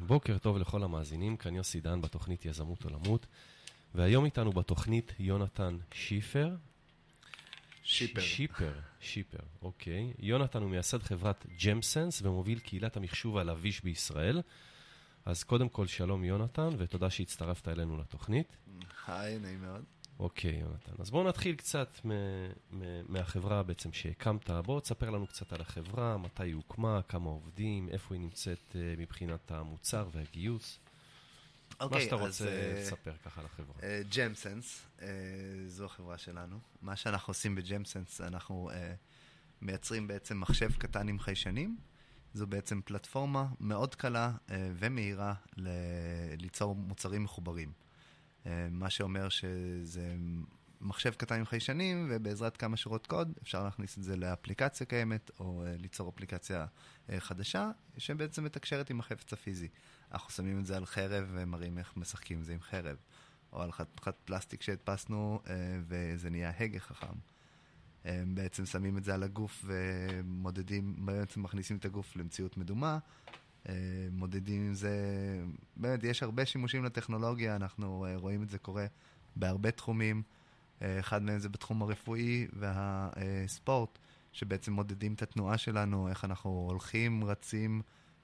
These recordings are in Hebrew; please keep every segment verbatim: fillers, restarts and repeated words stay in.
בוקר טוב לכל המאזינים, כאן יוסי דן בתוכנית יזמות עולמות, והיום איתנו בתוכנית יונתן שיפר. שיפר. שיפר, שיפר, אוקיי. יונתן הוא מייסד חברת ג'מסנס ומוביל קהילת המחשוב הלביש בישראל. אז קודם כל שלום יונתן, ותודה שהצטרפת אלינו לתוכנית. היי, נעים מאוד. אוקיי, יונתן. אז בואו נתחיל קצת מ- מ- מהחברה בעצם שהקמת. בואו תספר לנו קצת על החברה, מתי היא הוקמה, כמה עובדים, איפה היא נמצאת uh, מבחינת המוצר והגיוס. אוקיי, מה שאתה אז, רוצה uh, לספר ככה על החברה. ג'מסנס, uh, uh, זו החברה שלנו. מה שאנחנו עושים בג'מסנס, אנחנו uh, מייצרים בעצם מחשב קטן עם חיישנים. זו בעצם פלטפורמה מאוד קלה uh, ומהירה ל- ליצור מוצרים מחוברים. מה שאומר שזה מחשב קטן עם חיישנים, ובעזרת כמה שורות קוד אפשר להכניס את זה לאפליקציה קיימת, או ליצור אפליקציה חדשה, שבעצם מתקשרת עם החפץ הפיזי. אנחנו שמים את זה על חרב ומראים איך משחקים את זה עם חרב, או על חתיכת פלסטיק שהדפסנו, וזה נהיה הגה חכם. בעצם שמים את זה על הגוף ומודדים, בעצם מכניסים את הגוף למציאות מדומה, מודדים עם זה, באמת יש הרבה שימושים לטכנולוגיה, אנחנו רואים את זה קורה בהרבה תחומים, אחד מהם זה בתחום הרפואי והספורט, שבעצם מודדים את התנועה שלנו, איך אנחנו הולכים, רצים,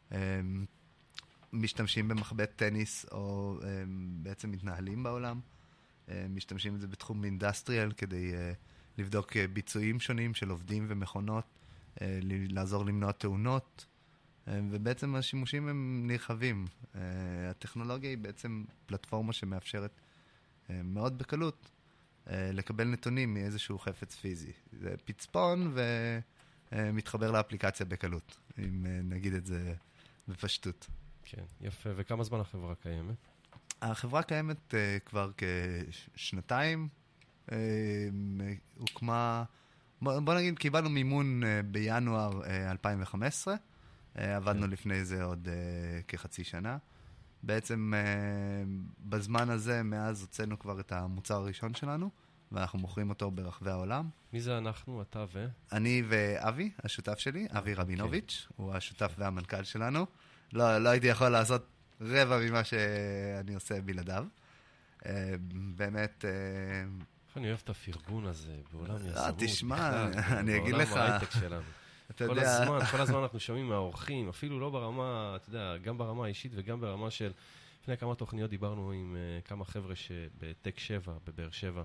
משתמשים במחבט טניס או בעצם מתנהלים בעולם, משתמשים את זה בתחום אינדסטריאל כדי לבדוק ביצועים שונים של עובדים ומכונות, לעזור למנוע תאונות, ובעצם השימושים הם נרחבים. הטכנולוגיה היא בעצם פלטפורמה שמאפשרת מאוד בקלות לקבל נתונים מאיזשהו חפץ פיזי. זה פצפון ומתחבר לאפליקציה בקלות, אם נגיד את זה בפשטות. כן, יפה. וכמה זמן החברה קיימת? החברה קיימת כבר כשנתיים. הוקמה, בוא נגיד, קיבלנו מימון בינואר אלפיים וחמש עשרה. עבדנו לפני זה עוד uh, כחצי שנה. בעצם uh, בזמן הזה, מאז הוצאנו כבר את המוצר הראשון שלנו, ואנחנו מוכרים אותו ברחבי העולם. מי זה אנחנו, אתה ו? אני ואבי, השותף שלי, אבי רבינוביץ', okay. הוא השותף והמנכ"ל שלנו. לא, לא הייתי יכול לעשות רבע ממה שאני עושה בלעדיו. Uh, באמת... Uh, אני אוהב את הפרגון הזה בעולם יזמות. אה, תשמע, אני אגיד לך... בעולם ההייטק שלנו. כל יודע... הזמן, כל הזמן אנחנו שומעים מהאורחים, אפילו לא ברמה, אתה יודע, גם ברמה האישית וגם ברמה של, לפני כמה תוכניות דיברנו עם uh, כמה חבר'ה שבטק שבע, בבאר שבע,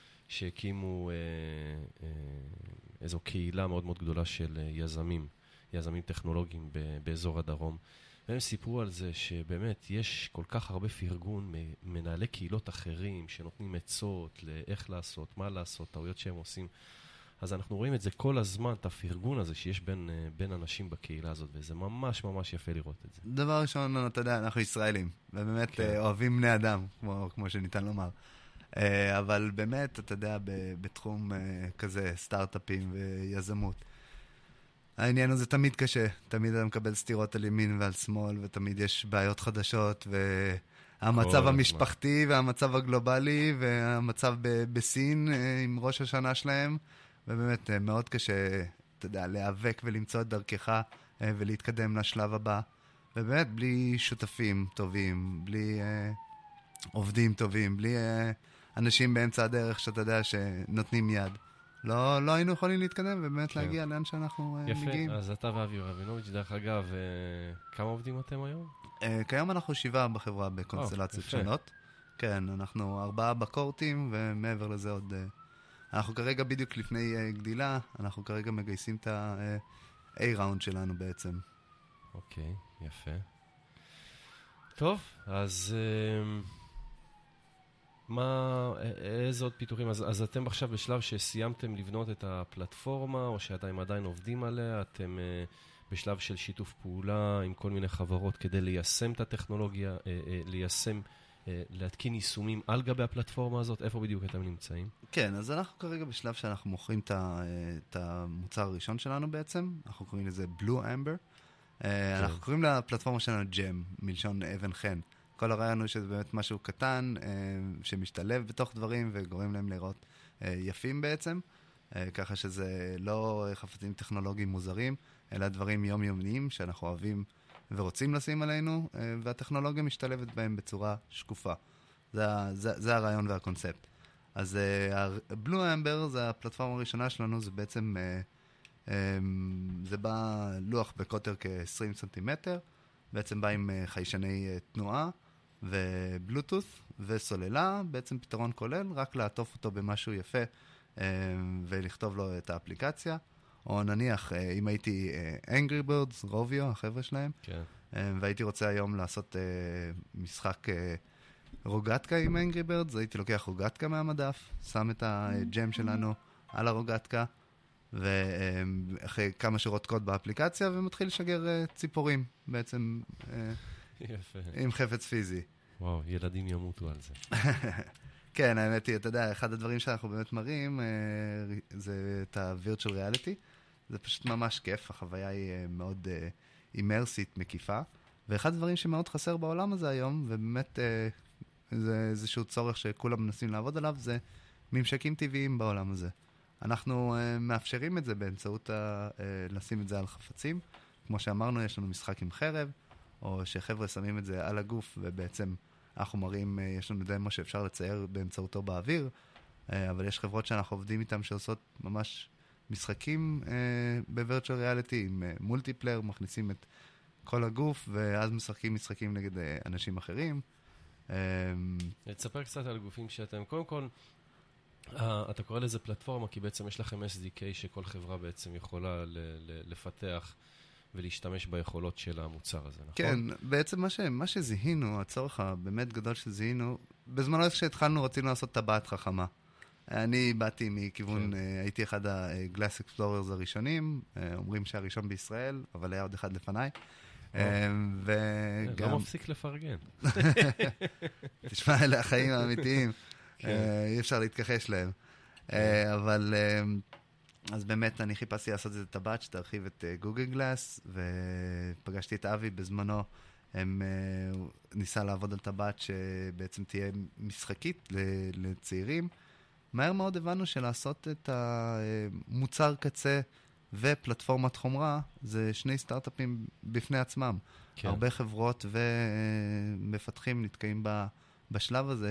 שהקימו uh, uh, איזו קהילה מאוד מאוד גדולה של uh, יזמים, יזמים טכנולוגיים ב- באזור הדרום. והם סיפרו על זה שבאמת יש כל כך הרבה פרגון מנהלי קהילות אחרים שנותנים עצות לאיך לעשות, מה לעשות, טעויות שהם עושים. אז אנחנו רואים את זה כל הזמן, את הפרגון הזה שיש בין, בין אנשים בקהילה הזאת, וזה ממש ממש יפה לראות את זה. דבר ראשון, אתה יודע, אנחנו ישראלים, ובאמת כן. אוהבים בני אדם, כמו, כמו שניתן לומר. אבל באמת, אתה יודע, בתחום כזה, סטארט-אפים ויזמות, העניין הזה תמיד קשה, תמיד אתה מקבל סתירות על ימין ועל שמאל, ותמיד יש בעיות חדשות, והמצב המשפחתי והמצב הגלובלי, והמצב ב- בסין עם ראש השנה שלהם, ובאמת מאוד קשה, אתה יודע, להיאבק ולמצוא את דרכך ולהתקדם לשלב הבא. ובאמת בלי שותפים טובים, בלי אה, עובדים טובים, בלי אה, אנשים באמצע הדרך שאתה יודע שנותנים יד. לא, לא היינו יכולים להתקדם ובאמת כן. להגיע לאן שאנחנו אה, יפה, מגיעים. יפה, אז אתה ואבי רבינוביץ', דרך אגב, אה, כמה עובדים אתם היום? אה, כיום אנחנו שבעה בחברה בקונסטלציות oh, שונות. כן, אנחנו ארבעה בקורטים ומעבר לזה עוד... אה, אנחנו כרגע בדיוק לפני uh, גדילה, אנחנו כרגע מגייסים את ה-A-ראונד שלנו בעצם. אוקיי, okay, יפה. טוב, אז uh, מה, איזה עוד פיתוחים? אז, אז אתם עכשיו בשלב שסיימתם לבנות את הפלטפורמה, או שאתם עדיין עובדים עליה, אתם uh, בשלב של שיתוף פעולה עם כל מיני חברות כדי ליישם את הטכנולוגיה, uh, uh, ליישם... להתקין יישומים על גבי הפלטפורמה הזאת, איפה בדיוק אתם נמצאים? כן, אז אנחנו כרגע בשלב שאנחנו מוכרים את המוצר הראשון שלנו בעצם, אנחנו קוראים לזה Blue Amber, אנחנו קוראים לפלטפורמה שלנו ג'ם, מלשון אבן חן. כל הרעיון הוא שזה באמת משהו קטן, שמשתלב בתוך דברים וגורם להם לראות יפים בעצם, ככה שזה לא חפצים טכנולוגיים מוזרים, אלא דברים יומיומיים שאנחנו אוהבים ורוצים לשים עלינו, והטכנולוגיה משתלבת בהם בצורה שקופה. זה, זה, זה הרעיון והקונספט. אז בלו אמבר זה הפלטפורמה הראשונה שלנו, זה בעצם, זה בא לוח בקוטר כ-עשרים סנטימטר, בעצם בא עם חיישני תנועה ובלוטות' וסוללה, בעצם פתרון כולל, רק לעטוף אותו במשהו יפה ולכתוב לו את האפליקציה. או נניח, אם הייתי Angry Birds, רוביו, החבר'ה שלהם, כן. והייתי רוצה היום לעשות משחק רוגטקה עם Angry Birds, הייתי לוקח רוגטקה מהמדף, שם את הג'ם שלנו על הרוגטקה, ואחרי כמה שורות קוד באפליקציה, ומתחיל לשגר ציפורים, בעצם יפה. עם חפץ פיזי. וואו, ילדים ימותו על זה. כן, האמת היא, אתה יודע, אחד הדברים שאנחנו באמת מראים, זה את ה-Virtual Reality. זה פשוט ממש כיף, החוויה היא מאוד אימרסית, מקיפה. ואחד הדברים שמאוד חסר בעולם הזה היום, ובאמת זה איזשהו צורך שכולם מנסים לעבוד עליו, זה ממשקים טבעיים בעולם הזה. אנחנו מאפשרים את זה באמצעות ה- לשים את זה על חפצים. כמו שאמרנו, יש לנו משחק עם חרב, או שחבר'ה שמים את זה על הגוף, ובעצם אנחנו מראים, יש לנו דמו שאפשר לצייר באמצעותו באוויר, אבל יש חברות שאנחנו עובדים איתן שעושות ממש משחקים ב-Virtual Reality, עם מולטיפלייר, מכניסים את כל הגוף, ואז משחקים משחקים נגד אנשים אחרים. תספר קצת על גופים שאתם, קודם כל, אתה קורא לזה פלטפורמה, כי בעצם יש לכם אס די קיי שכל חברה בעצם יכולה לפתח ולהשתמש ביכולות של המוצר הזה, נכון? כן, בעצם מה, ש, מה שזיהינו, הצורך הבאמת גדול שזיהינו, בזמנו כשהתחלנו רצינו לעשות טבעת חכמה. אני באתי מכיוון, כן. הייתי אחד ה-Glass Explorers הראשונים, אומרים שהראשון בישראל, אבל היה עוד אחד לפניי. וגם... לא מפסיק לפרגן. תשמע, אלה החיים האמיתיים. אי אפשר להתכחש להם. אבל... אז באמת אני חיפשתי לעשות את טבעת שתרחיב את גוגל גלאס, ופגשתי את אבי בזמנו, הם ניסה לעבוד על טבעת שבעצם תהיה משחקית לצעירים. מהר מאוד הבנו שלעשות את המוצר קצה ופלטפורמת חומרה, זה שני סטארט-אפים בפני עצמם. כן. הרבה חברות ומפתחים נתקעים בשלב הזה,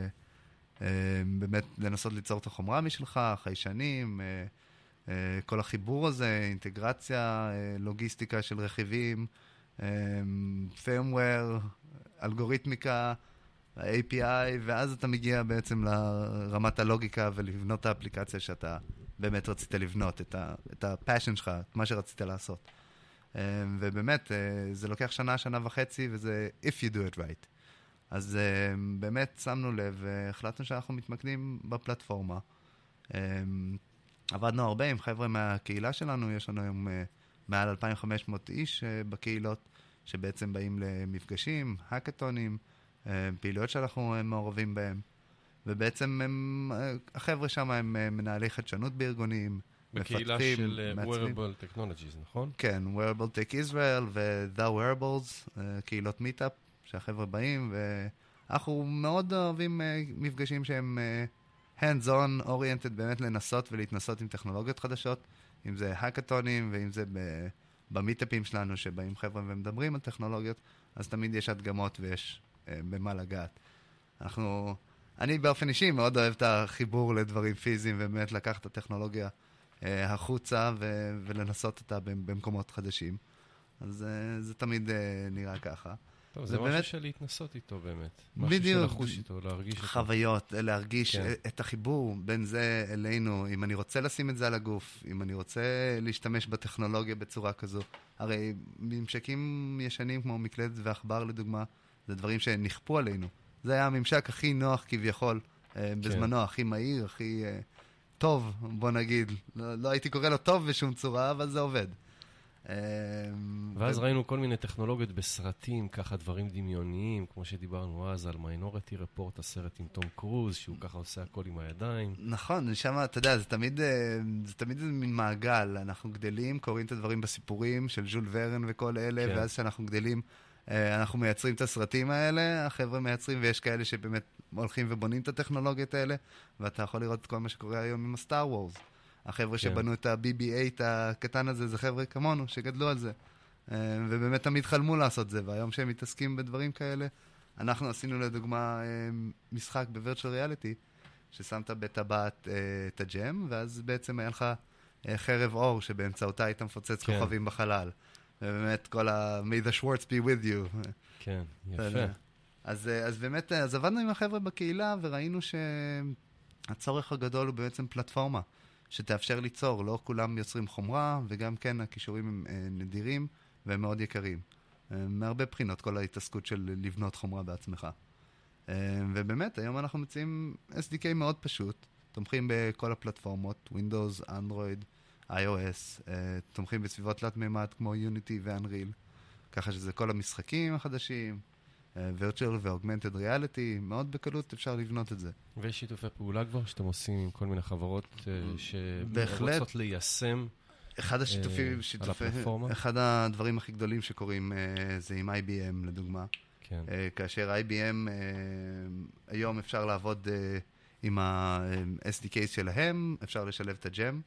שבאמת לנסות ליצור את החומרה משלך, חיישנים, כל החיבור הזה, אינטגרציה, לוגיסטיקה של רכיבים, firmware, אלגוריתמיקה, ה-איי פי איי, ואז אתה מגיע בעצם לרמת הלוגיקה ולבנות את האפליקציה שאתה באמת רצית לבנות, את, ה- את הפאשן שלך, את מה שרצית לעשות. ובאמת, זה לוקח שנה, שנה וחצי, וזה if you do it right. אז באמת שמנו לב, והחלטנו שאנחנו מתמקדים בפלטפורמה. עבדנו הרבה עם חבר'ה מהקהילה שלנו, יש לנו היום מעל אלפיים וחמש מאות איש בקהילות, שבעצם באים למפגשים, האקתונים, פעילויות שאנחנו מעורבים בהם, ובעצם הם, החבר'ה שם הם מנהלי חדשנות בארגונים, בקהילה של Wearable Technologies, נכון? כן, Wearable Tech Israel ו-The Wearables, קהילות מיטאפ, שהחבר'ה באים, ואנחנו מאוד אוהבים מפגשים שהם hands-on oriented, באמת לנסות ולהתנסות עם טכנולוגיות חדשות, אם זה האקתונים ואם זה במיטאפים שלנו, שבאים חבר'ה ומדברים על טכנולוגיות, אז תמיד יש הדגמות ויש במה לגעת. אנחנו, אני באופן אישי מאוד אוהב את החיבור לדברים פיזיים, ובאמת לקחת את הטכנולוגיה אה, החוצה ו- ולנסות אותה במקומות חדשים. אז אה, זה תמיד אה, נראה ככה. טוב, זה, זה משהו באמת... של להתנסות איתו באמת. בדיוק. משהו של לחוש איתו, להרגיש איתו. חוויות, להרגיש כן. את החיבור בין זה אלינו, אם אני רוצה לשים את זה על הגוף, אם אני רוצה להשתמש בטכנולוגיה בצורה כזו. הרי ממשקים ישנים כמו מקלדת ועכבר לדוגמה, זה דברים שנכפו עלינו. זה היה הממשק הכי נוח כביכול, כן. בזמנו, הכי מהיר, הכי uh, טוב, בוא נגיד. לא, לא הייתי קורא לו טוב בשום צורה, אבל זה עובד. ואז ו... ראינו כל מיני טכנולוגיות בסרטים, ככה דברים דמיוניים, כמו שדיברנו אז על Minority Report, הסרט עם תום קרוז, שהוא ככה עושה הכל עם הידיים. נכון, שם, אתה יודע, זה תמיד, זה תמיד איזה מין מעגל. אנחנו גדלים, קוראים את הדברים בסיפורים של ז'ול ורן וכל אלה, כן. ואז שאנחנו גדלים, אנחנו מייצרים את הסרטים האלה, החבר'ה מייצרים, ויש כאלה שבאמת הולכים ובונים את הטכנולוגיות האלה, ואתה יכול לראות את כל מה שקורה היום עם הסטאר וורס. החבר'ה כן. שבנו את ה-בי בי אייט הקטן הזה, זה חבר'ה כמונו שגדלו על זה. ובאמת תמיד חלמו לעשות זה, והיום שהם מתעסקים בדברים כאלה, אנחנו עשינו לדוגמה משחק בווירטואל ריאליטי, ששמת בטבעת את הג'ם, ואז בעצם היה לך חרב אור, שבאמצעותה היית מפוצץ כן. כוכבים בחלל. ובאמת כל ה- May the Schwartz be with you. כן, יפה. אז, אז באמת, אז עבדנו עם החבר'ה בקהילה, וראינו שהצורך הגדול הוא בעצם פלטפורמה, שתאפשר ליצור. לא כולם יוצרים חומרה, וגם כן הכישורים הם נדירים, והם מאוד יקרים. מהרבה בחינות, כל ההתעסקות של לבנות חומרה בעצמך. ובאמת, היום אנחנו מציעים אס די קיי מאוד פשוט, תומכים בכל הפלטפורמות, Windows, Android, iOS, תומכים בסביבות תלת מימד כמו Unity ו-Unreal, ככה שזה כל המשחקים החדשים, Virtual ו-Augmented Reality, מאוד בקלות אפשר לבנות את זה. ויש שיתופי פעולה כבר שאתם עושים עם כל מיני חברות שרוצות ליישם אחד השיתופים, שיתופי, אחד הדברים הכי גדולים שקורים זה עם איי בי אם לדוגמה. כן. כאשר איי בי אם היום אפשר לעבוד עם ה-אס די קיי שלהם, אפשר לשלב את הג'ם,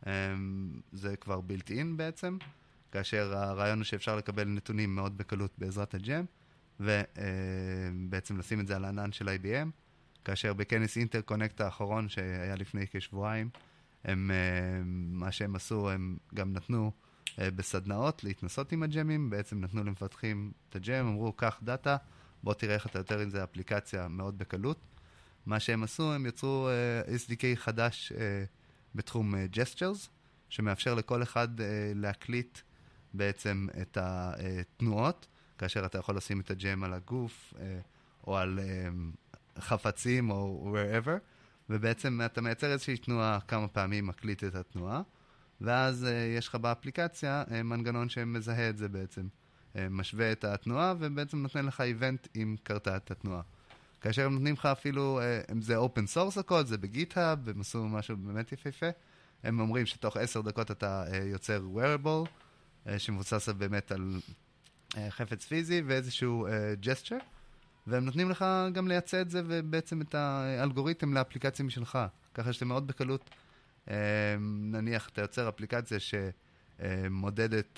זה כבר built in בעצם, כאשר הרעיון הוא שאפשר לקבל נתונים מאוד בקלות בעזרת הג'ם, ובעצם לשים את זה על הענן של איי בי אם, כאשר בכנס אינטרקונקט האחרון שהיה לפני כשבועיים, הם, מה שהם עשו, הם גם נתנו בסדנאות להתנסות עם הג'מים, בעצם נתנו למפתחים את הג'ם, אמרו, קח דאטה, בוא תראה איך אתה יותר עם זה אפליקציה מאוד בקלות. מה שהם עשו, הם יצרו אס די קיי חדש בתחום ג'סטרס, שמאפשר לכל אחד להקליט בעצם את התנועות, כאשר אתה יכול לשים את הג'ם על הגוף, או על חפצים, או wherever, ובעצם אתה מייצר איזושהי תנועה כמה פעמים, מקליט את התנועה, ואז uh, יש לך באפליקציה uh, מנגנון שמזהה את זה בעצם. Uh, משווה את התנועה, ובעצם נותן לך איבנט אם קרתה את התנועה. כאשר הם נותנים לך אפילו, uh, אם זה open source הקוד, זה בגיט-האב, הם עשו משהו באמת יפהפה, הם אומרים שתוך עשר דקות אתה uh, יוצר wearable, uh, שמבוסס באמת על uh, חפץ פיזי ואיזשהו uh, gesture, והם נותנים לך גם לייצא את זה, ובעצם את האלגוריתם לאפליקציה משלך. ככה שאתה מאוד בקלות, נניח, אתה יוצר אפליקציה שמודדת,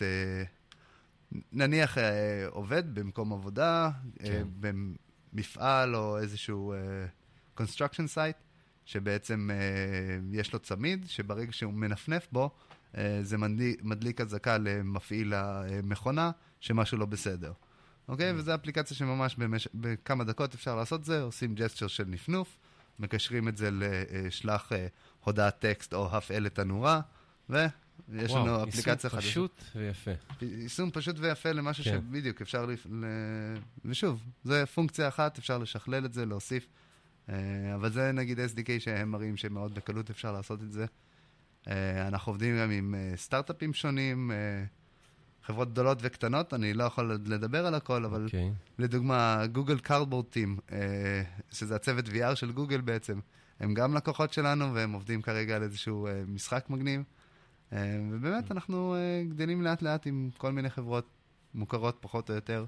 נניח, עובד במקום עבודה, כן. במפעל או איזשהו construction site, שבעצם יש לו צמיד, שברגע שהוא מנפנף בו, זה מדליק, מדליק הזעקה למפעיל המכונה, שמשהו לא בסדר. אוקיי? וזו אפליקציה שממש במש... בכמה דקות אפשר לעשות זה, עושים ג'סטר של נפנוף, מקשרים את זה לשלח הודעת טקסט או הפעל את הנורה, ויש וואו, לנו אפליקציה חדשה. יישום פשוט ויפה. יישום פשוט ויפה למשהו כן. שבדיוק אפשר, ל... ל... ושוב, זה פונקציה אחת, אפשר לשכלל את זה, להוסיף, אבל זה נגיד אס די קיי שהם מראים שמאוד בקלות אפשר לעשות את זה. אנחנו עובדים גם עם סטארט-אפים שונים, חברות גדולות וקטנות, אני לא יכול לדבר על הכל, אבל okay. לדוגמה, גוגל קארדבורד טים, שזה הצוות וי אר של גוגל בעצם, הם גם לקוחות שלנו, והם עובדים כרגע על איזשהו משחק מגניב, ובאמת אנחנו גדלים לאט לאט עם כל מיני חברות מוכרות פחות או יותר,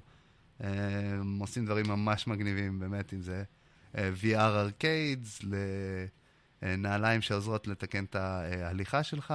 עושים דברים ממש מגניבים, באמת, אם זה וי אר ארקיידס, לנעליים שעוזרות לתקן את ההליכה שלך,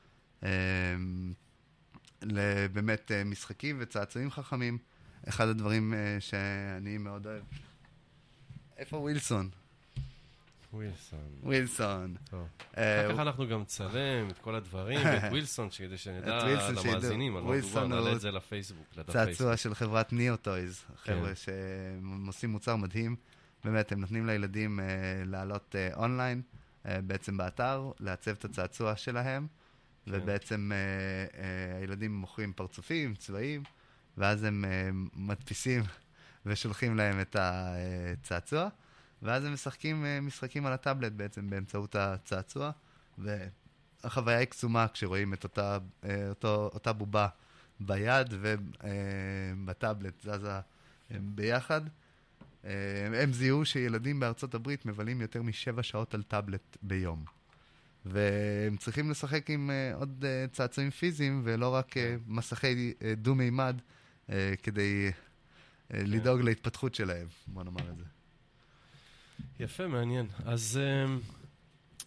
לבאמת משחקים וצעצועים חכמים. אחד הדברים שאני מאוד אוהב. איפה ווילסון? ווילסון. ווילסון. אחר כך אנחנו גם צלם את כל הדברים, את ווילסון, כדי שנדע למאזינים, על מה דובר, נעלה את זה לפייסבוק. צעצוע של חברת ניאו-טויז, חבר'ה שהם עושים מוצר מדהים. באמת, הם נותנים לילדים לעלות אונליין, בעצם באתר, לעצב את הצעצוע שלהם. ובעצם uh, uh, הילדים מוכרים פרצופים, צבעים, ואז הם uh, מדפיסים ושולחים להם את הצעצוע, ואז הם משחקים uh, משחקים על הטאבלט בעצם באמצעות הצעצוע, והחוויה היא קסומה כשרואים את אותה, uh, אותו, אותה בובה ביד ובטאבלט uh, זזה uh, ביחד. Uh, הם זיהו שילדים בארצות הברית מבלים יותר משבע שעות על טאבלט ביום. והם צריכים לשחק עם uh, עוד uh, צעצועים פיזיים, ולא רק uh, מסכי uh, דו-מימד, uh, כדי uh, לדאוג להתפתחות שלהם, בוא נאמר את זה. יפה, מעניין. אז uh,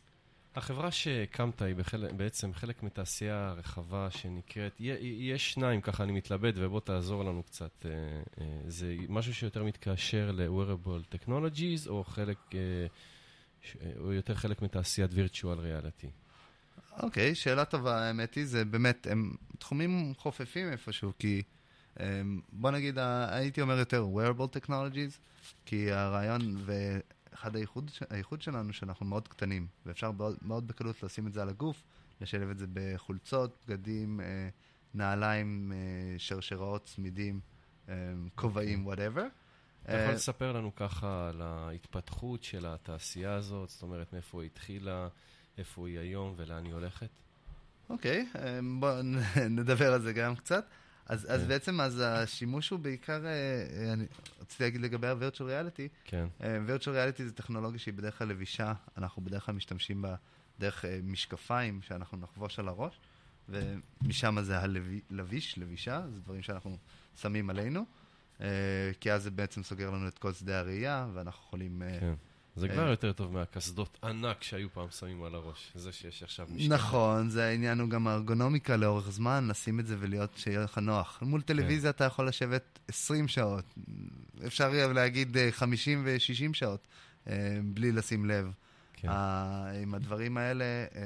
החברה שהקמת היא בחלק, בעצם חלק מתעשייה רחבה שנקראת, יש שניים, ככה אני מתלבט, ובוא תעזור לנו קצת. זה משהו שיותר מתקשר ל-wearable technologies, או חלק, או יותר חלק מתעשיית virtual reality? אוקיי, שאלה טובה, האמת היא, זה באמת, הם תחומים חופפים איפשהו, כי בוא נגיד, הייתי אומר יותר wearable technologies, כי הרעיון ואחד הייחוד, הייחוד שלנו שאנחנו מאוד קטנים, ואפשר מאוד, מאוד בקלות לשים את זה על הגוף, לשלב את זה בחולצות, בגדים, נעליים, שרשראות, צמידים, כובעים, whatever. אתה יכול לספר לנו ככה על ההתפתחות של התעשייה הזאת, זאת אומרת מאיפה היא התחילה, איפה היא היום ולאן היא הולכת? אוקיי, בואו נדבר על זה גם קצת. אז, אז בעצם, אז השימוש הוא בעיקר, אני רציתי להגיד לגבי ה-Virtual Reality. כן. Virtual Reality זה טכנולוגיה שהיא בדרך כלל לבישה, אנחנו בדרך כלל משתמשים בה דרך משקפיים שאנחנו נחבוש על הראש, ומשם זה הלביש, לבישה, זה דברים שאנחנו שמים עלינו, כי אז זה בעצם סוגר לנו את כל שדה הראייה, ואנחנו יכולים... כן. זה כבר יותר טוב מהקסדות ענק שהיו פעם שמים על הראש, זה שיש עכשיו משקפיים. נכון, זה העניין הוא גם הארגונומיקה לאורך זמן, לשים את זה ולהיות שיהיה לך נוח. מול טלוויזיה אתה יכול לשבת עשרים שעות, אפשר להגיד חמישים ו-שישים שעות, בלי לשים לב. עם הדברים האלה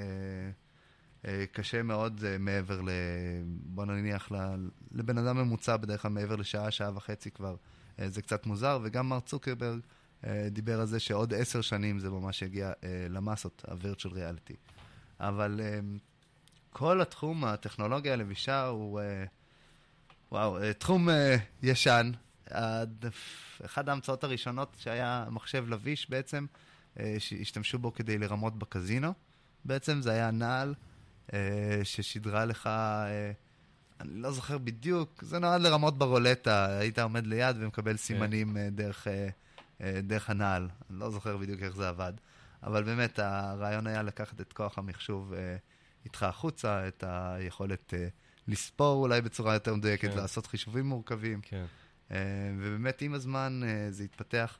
קשה מאוד מעבר, בוא נניח, לבן אדם ממוצע בדרך כלל מעבר לשעה, שעה וחצי כבר, זה קצת מוזר, וגם מר צוקרברג, דיבר על זה שעוד עשר שנים זה ממש יגיע למסות, ה-Virtual Reality. אבל כל התחום, הטכנולוגיה הלבישה הוא, וואו, תחום ישן. אחד ההמצאות הראשונות שהיה מחשב לביש בעצם, שהשתמשו בו כדי לרמות בקזינו. בעצם זה היה נעל ששדרה לך, אני לא זוכר בדיוק, זה נועד לרמות ברולטה, היית עומד ליד ומקבל סימנים דרך... דרך הנעל, אני לא זוכר בדיוק איך זה עבד, אבל באמת הרעיון היה לקחת את כוח המחשוב איתך החוצה, את היכולת לספור אולי בצורה יותר מדויקת, כן. לעשות חישובים מורכבים, כן. ובאמת עם הזמן זה התפתח,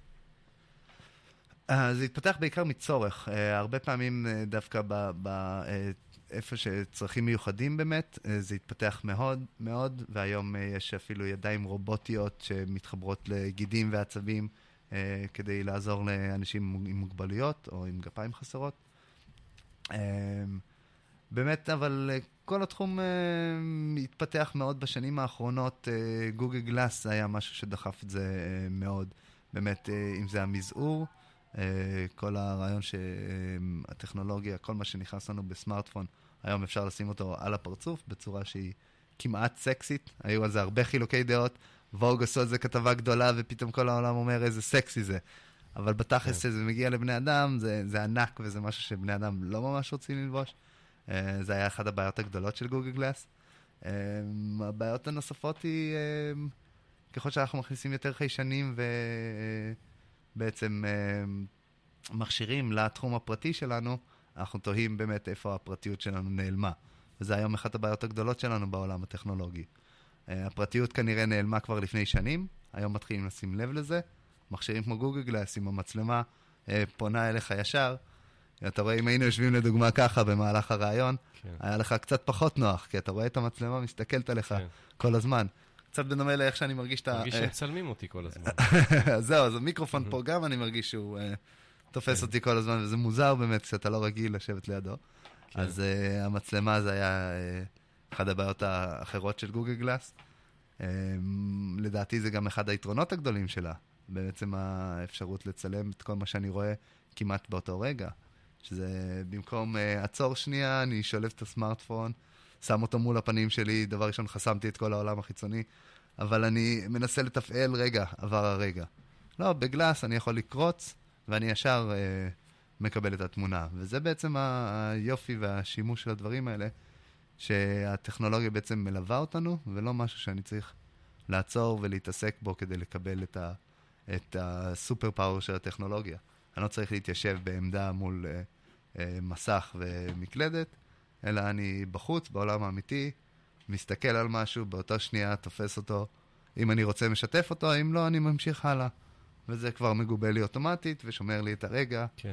זה התפתח בעיקר מצורך, הרבה פעמים דווקא ב... ב איפה שצרכים מיוחדים באמת, זה התפתח מאוד מאוד, והיום יש אפילו ידיים רובוטיות שמתחברות לגידים ועצבים, כדי לעזור לאנשים עם מוגבלויות או עם גפיים חסרות. באמת, אבל כל התחום התפתח מאוד בשנים האחרונות. גוגל גלאס היה משהו שדחף את זה מאוד. באמת, אם זה המזעור, כל הרעיון שהטכנולוגיה, כל מה שנכנס לנו בסמארטפון, היום אפשר לשים אותו על הפרצוף בצורה שהיא כמעט סקסית. היו על זה הרבה חילוקי דעות. ווג עשו על זה כתבה גדולה, ופתאום כל העולם אומר איזה סקסי זה. אבל בתכלס שזה מגיע לבני אדם, זה, זה ענק, וזה משהו שבני אדם לא ממש רוצים ללבוש. זה היה אחת הבעיות הגדולות של גוגל גלאס. הבעיות הנוספות היא, ככל שאנחנו מכניסים יותר חיישנים, ובעצם מכשירים לתחום הפרטי שלנו, אנחנו תוהים באמת איפה הפרטיות שלנו נעלמה. וזה היום אחת הבעיות הגדולות שלנו בעולם הטכנולוגי. הפרטיות כנראה נעלמה כבר לפני שנים, היום מתחילים לשים לב לזה, מכשירים כמו גוגל גלאס עם המצלמה פונה אליך ישר, אתה רואה אם היינו יושבים לדוגמה ככה במהלך הרעיון, כן. היה לך קצת פחות נוח, כי אתה רואה את המצלמה מסתכלת עליך כן. כל הזמן. קצת בדומה לאיך שאני מרגיש את ה... מרגיש שמצלמים אותי כל הזמן. זהו, אז המיקרופון פה גם אני מרגיש שהוא תופס אותי כל הזמן, וזה מוזר באמת כשאתה לא רגיל לשבת לידו. אז המצלמה זה היה... אחד הבעיות האחרות של גוגל גלאס. לדעתי זה גם אחד היתרונות הגדולים שלה, בעצם האפשרות לצלם את כל מה שאני רואה כמעט באותו רגע, שזה במקום עצור שנייה, אני שולף את הסמארטפון, שם אותו מול הפנים שלי, דבר ראשון חסמתי את כל העולם החיצוני, אבל אני מנסה לתפעל רגע, עבר הרגע. לא, בגלאס אני יכול לקרוץ, ואני ישר מקבל את התמונה, וזה בעצם היופי והשימוש של הדברים האלה, שהטכנולוגיה בעצם מלווה אותנו, ולא משהו שאני צריך לעצור ולהתעסק בו כדי לקבל את, ה, את הסופר פאוור של הטכנולוגיה. אני לא צריך להתיישב בעמדה מול אה, אה, מסך ומקלדת, אלא אני בחוץ, בעולם האמיתי, מסתכל על משהו, באותה שנייה תופס אותו. אם אני רוצה משתף אותו, אם לא, אני ממשיך הלאה. וזה כבר מגובה לי אוטומטית ושומר לי את הרגע. כן.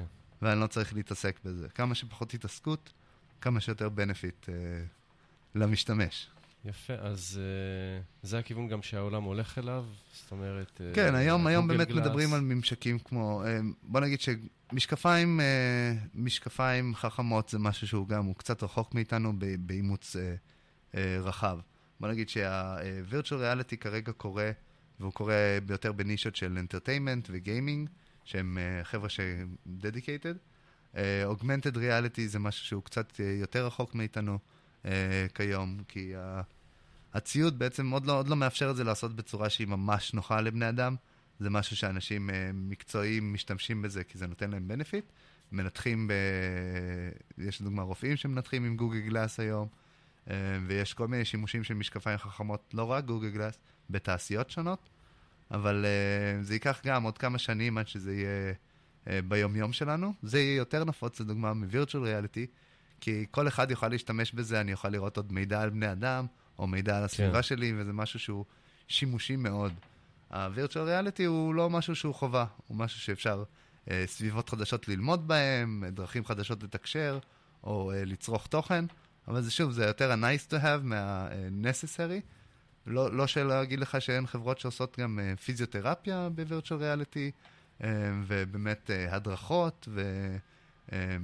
ואני לא צריך להתעסק בזה. כמה שפחות התעסקות, כמה שיותר בנפיט אה, למשתמש. יפה, אז uh, זה הכיוון גם שהעולם הולך אליו, זאת אומרת... כן, uh, היום, היום באמת גלאס. מדברים על ממשקים כמו... Uh, בוא נגיד שמשקפיים uh, משקפיים חכמות זה משהו שהוא גם, הוא קצת רחוק מאיתנו באימוץ uh, uh, רחב. בוא נגיד שה-Virtual Reality כרגע קורה, והוא קורה ביותר בנישות של Entertainment ו-Gaming, שהם uh, חבר'ה ש-Dedicated. Uh, Augmented Reality זה משהו שהוא קצת uh, יותר רחוק מאיתנו, Uh, כיום, כי uh, הציוד בעצם עוד לא, עוד לא מאפשר את זה לעשות בצורה שהיא ממש נוחה לבני אדם. זה משהו שאנשים uh, מקצועיים משתמשים בזה, כי זה נותן להם בנפיט. מנתחים, ב... יש לדוגמה רופאים שמנתחים עם גוגל גלאס היום, uh, ויש כל מיני שימושים של משקפיים חכמות, לא רק גוגל גלאס, בתעשיות שונות, אבל uh, זה ייקח גם עוד כמה שנים עד שזה יהיה uh, ביום-יום שלנו. זה יהיה יותר נפוץ, לדוגמה, מ-Virtual Reality, כי כל אחד יוכל להשתמש בזה, אני יכול לראות עוד מידע על בני אדם, או מידע על הסביבה כן. שלי, וזה משהו שהוא שימושי מאוד. ה-Virtual Reality הוא לא משהו שהוא חובה, הוא משהו שאפשר אה, סביבות חדשות ללמוד בהם, דרכים חדשות לתקשר, או אה, לצרוך תוכן, אבל זה שוב, זה יותר ה-nice to have מה-necessary. לא, לא שלא אגיד לך שאין חברות שעושות גם אה, פיזיותרפיה ב-Virtual Reality, אה, ובאמת אה, הדרכות, ו... אה,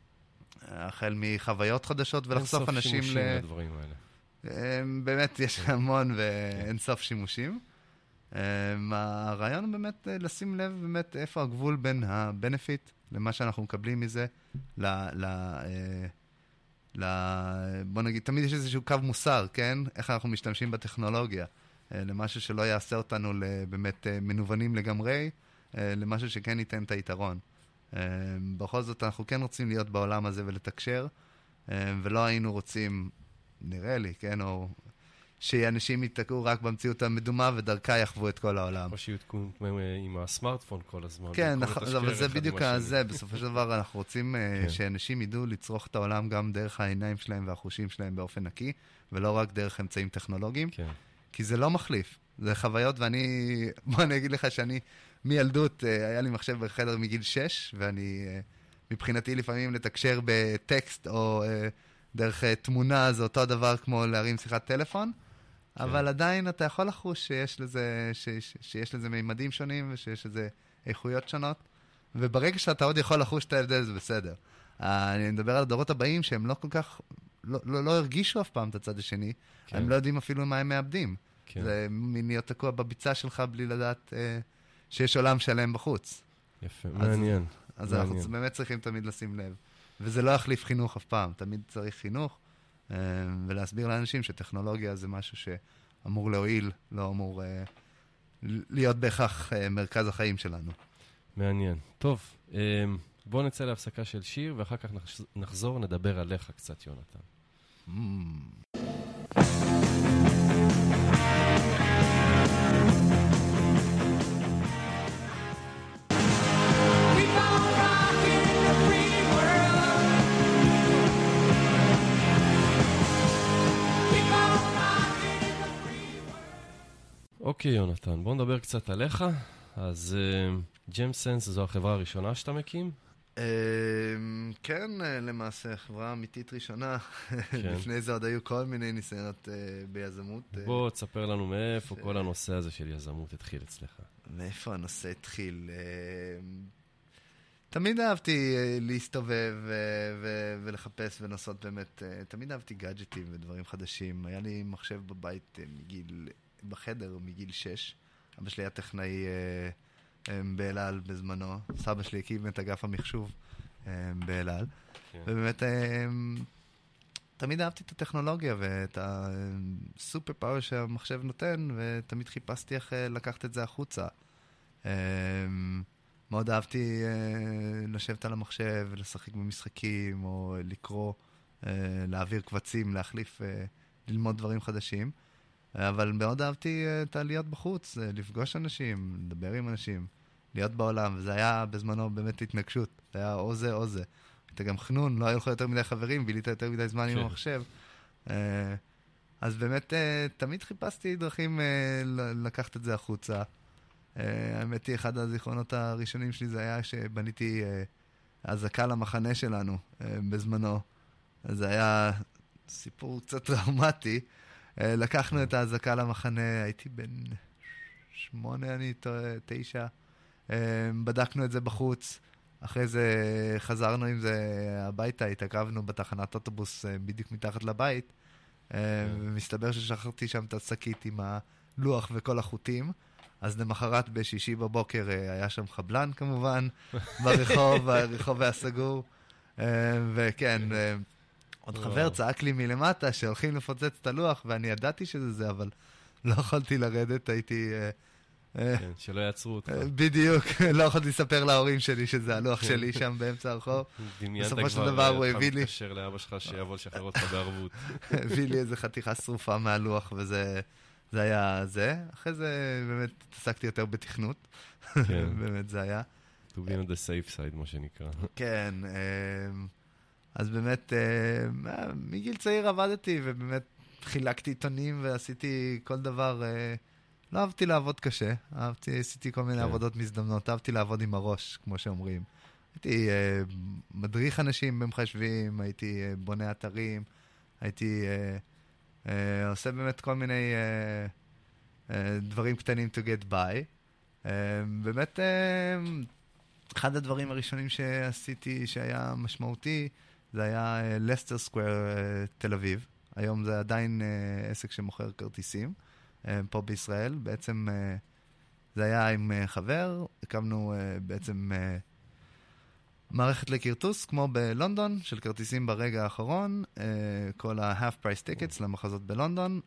החל מחוויות חדשות ולחשוף אנשים ל... אין סוף שימושים לדברים האלה. באמת, יש המון ואין סוף שימושים. הרעיון הוא באמת לשים לב באמת איפה הגבול בין הבנפיט למה שאנחנו מקבלים מזה, ל... ל... ל... בוא נגיד, תמיד יש איזשהו קו מוסר, כן? איך אנחנו משתמשים בטכנולוגיה. למשהו שלא יעשה אותנו באמת מנוונים לגמרי, למשהו שכן ייתן את היתרון. Um, בכל זאת אנחנו כן רוצים להיות בעולם הזה ולתקשר, um, ולא היינו רוצים, נראה לי, כן, או שאנשים יתקעו רק במציאות המדומה ודרכה יחוו את כל העולם. או שיותקעו עם הסמארטפון כל הזמן. כן, נכון, אבל זה בדיוק הזה, בסופו של דבר אנחנו רוצים כן. שאנשים ידעו לצרוך את העולם גם דרך העיניים שלהם והחושים שלהם באופן נקי, ולא רק דרך אמצעים טכנולוגיים, כן. כי זה לא מחליף, זה חוויות, ואני, בוא אני אגיד לך שאני, מילדות, היה לי מחשב בחדר מגיל שש, ואני, מבחינתי לפעמים לתקשר בטקסט או דרך תמונה, זה אותו דבר כמו להרים שיחת טלפון, כן. אבל עדיין אתה יכול לחוש שיש לזה, שיש, שיש לזה מימדים שונים, ושיש לזה איכויות שונות, וברגע שאתה עוד יכול לחוש את ההבדל, זה בסדר. אני מדבר על הדורות הבאים, שהם לא כל כך, לא, לא, לא הרגישו אף פעם את הצד השני, כן. הם לא יודעים אפילו מה הם מאבדים. כן. זה מין להיות תקוע בביצה שלך בלי לדעת... שיש עולם שלם בחוץ. יפה, מעניין. אז אנחנו באמת צריכים תמיד לשים לב. וזה לא יחליף חינוך אף פעם, תמיד צריך חינוך, ולהסביר לאנשים שטכנולוגיה זה משהו שאמור להועיל, לא אמור להיות בהכרח מרכז החיים שלנו. מעניין. טוב, בואו נצא להפסקה של שיר, ואחר כך נחזור, נדבר עליך קצת, יונתן. אוקיי, יונתן, בוא נדבר קצת עליך. אז ג'מסנס זו החברה הראשונה שאתה מקים? כן, למעשה, חברה אמיתית ראשונה. לפני זה עוד היו כל מיני ניסיונות ביזמות. בוא, תספר לנו מאיפה כל הנושא הזה של יזמות התחיל אצלך. מאיפה הנושא התחיל? תמיד אהבתי להסתובב ולחפש ולנסות באמת, תמיד אהבתי גאדג'טים ודברים חדשים. היה לי מחשב בבית מגיל... בחדר מגיל שש. אבא שלי היה טכנאי אה, באלעל בזמנו. סבא שלי הקים את אגף המחשוב אה, באלעל. כן. ובאמת אה, תמיד אהבתי את הטכנולוגיה ואת הסופר פאוור שהמחשב נותן, ותמיד חיפשתי איך אה, לקחת את זה החוצה. אה, מאוד אהבתי אה, לשבת על המחשב ולשחק במשחקים, או לקרוא, אה, להעביר קבצים, להחליף, אה, ללמוד דברים חדשים. אבל מאוד אהבתי את העליות בחוץ, לפגוש אנשים, לדבר עם אנשים, להיות בעולם, וזה היה בזמנו באמת התנגשות, זה היה או זה או זה. היית גם חנון, לא היה לך יותר מדי חברים, בילית יותר מדי זמן עם המחשב. אז באמת תמיד חיפשתי דרכים לקחת את זה החוצה. האמת היא, אחד הזיכרונות הראשונים שלי זה היה שבניתי הזקה למחנה שלנו בזמנו. אז זה היה סיפור קצת טראומטי. לקחנו את ההזקה למחנה, הייתי בן שמונה, אני תשע. בדקנו את זה בחוץ. אחרי זה חזרנו עם זה הביתה, התעכבנו בתחנת אוטובוס בדיוק מתחת לבית. ומסתבר ששכחתי שם את השקית עם הלוח וכל החוטים. אז למחרת בשישי בבוקר היה שם חבלן כמובן, ברחוב, ברחוב הסגור. וכן, עוד חבר צעק לי מלמטה שהולכים לפוצץ את הלוח, ואני ידעתי שזה זה, אבל לא יכולתי לרדת, הייתי... כן, שלא יעצרו אותך. בדיוק, לא יכולתי לספר להורים שלי שזה הלוח שלי שם באמצע הרחוב. בסופו של דבר הוא הביא לי... תקשר לאבא שלך שיבוא לשחרר אותך בערבות. הביא לי איזו חתיכה שרופה מהלוח, וזה היה זה. אחרי זה באמת התעסקתי יותר בתכנות. באמת זה היה. To be on the safe side, מה שנקרא. כן, אז באמת, מגיל צעיר עבדתי, ובאמת חילקתי עיתונים ועשיתי כל דבר... לא אהבתי לעבוד קשה, אהבתי, עשיתי כל מיני עבודות מזדמנות, אהבתי לעבוד עם הראש, כמו שאומרים. הייתי אה, מדריך אנשים במחשבים, הייתי אה, בונה אתרים, הייתי אה, אה, עושה באמת כל מיני אה, אה, דברים קטנים to get by. אה, באמת, אה, אחד הדברים הראשונים שעשיתי שהיה משמעותי, זה היה לסטר סקוואר תל אביב. היום זה עדיין אה, עסק שמוכר כרטיסים. פה בישראל, בעצם זה היה עם חבר, הקמנו בעצם מערכת לקרטוס, כמו בלונדון, של כרטיסים ברגע האחרון, כל ה-half price tickets למחזות בלונדון,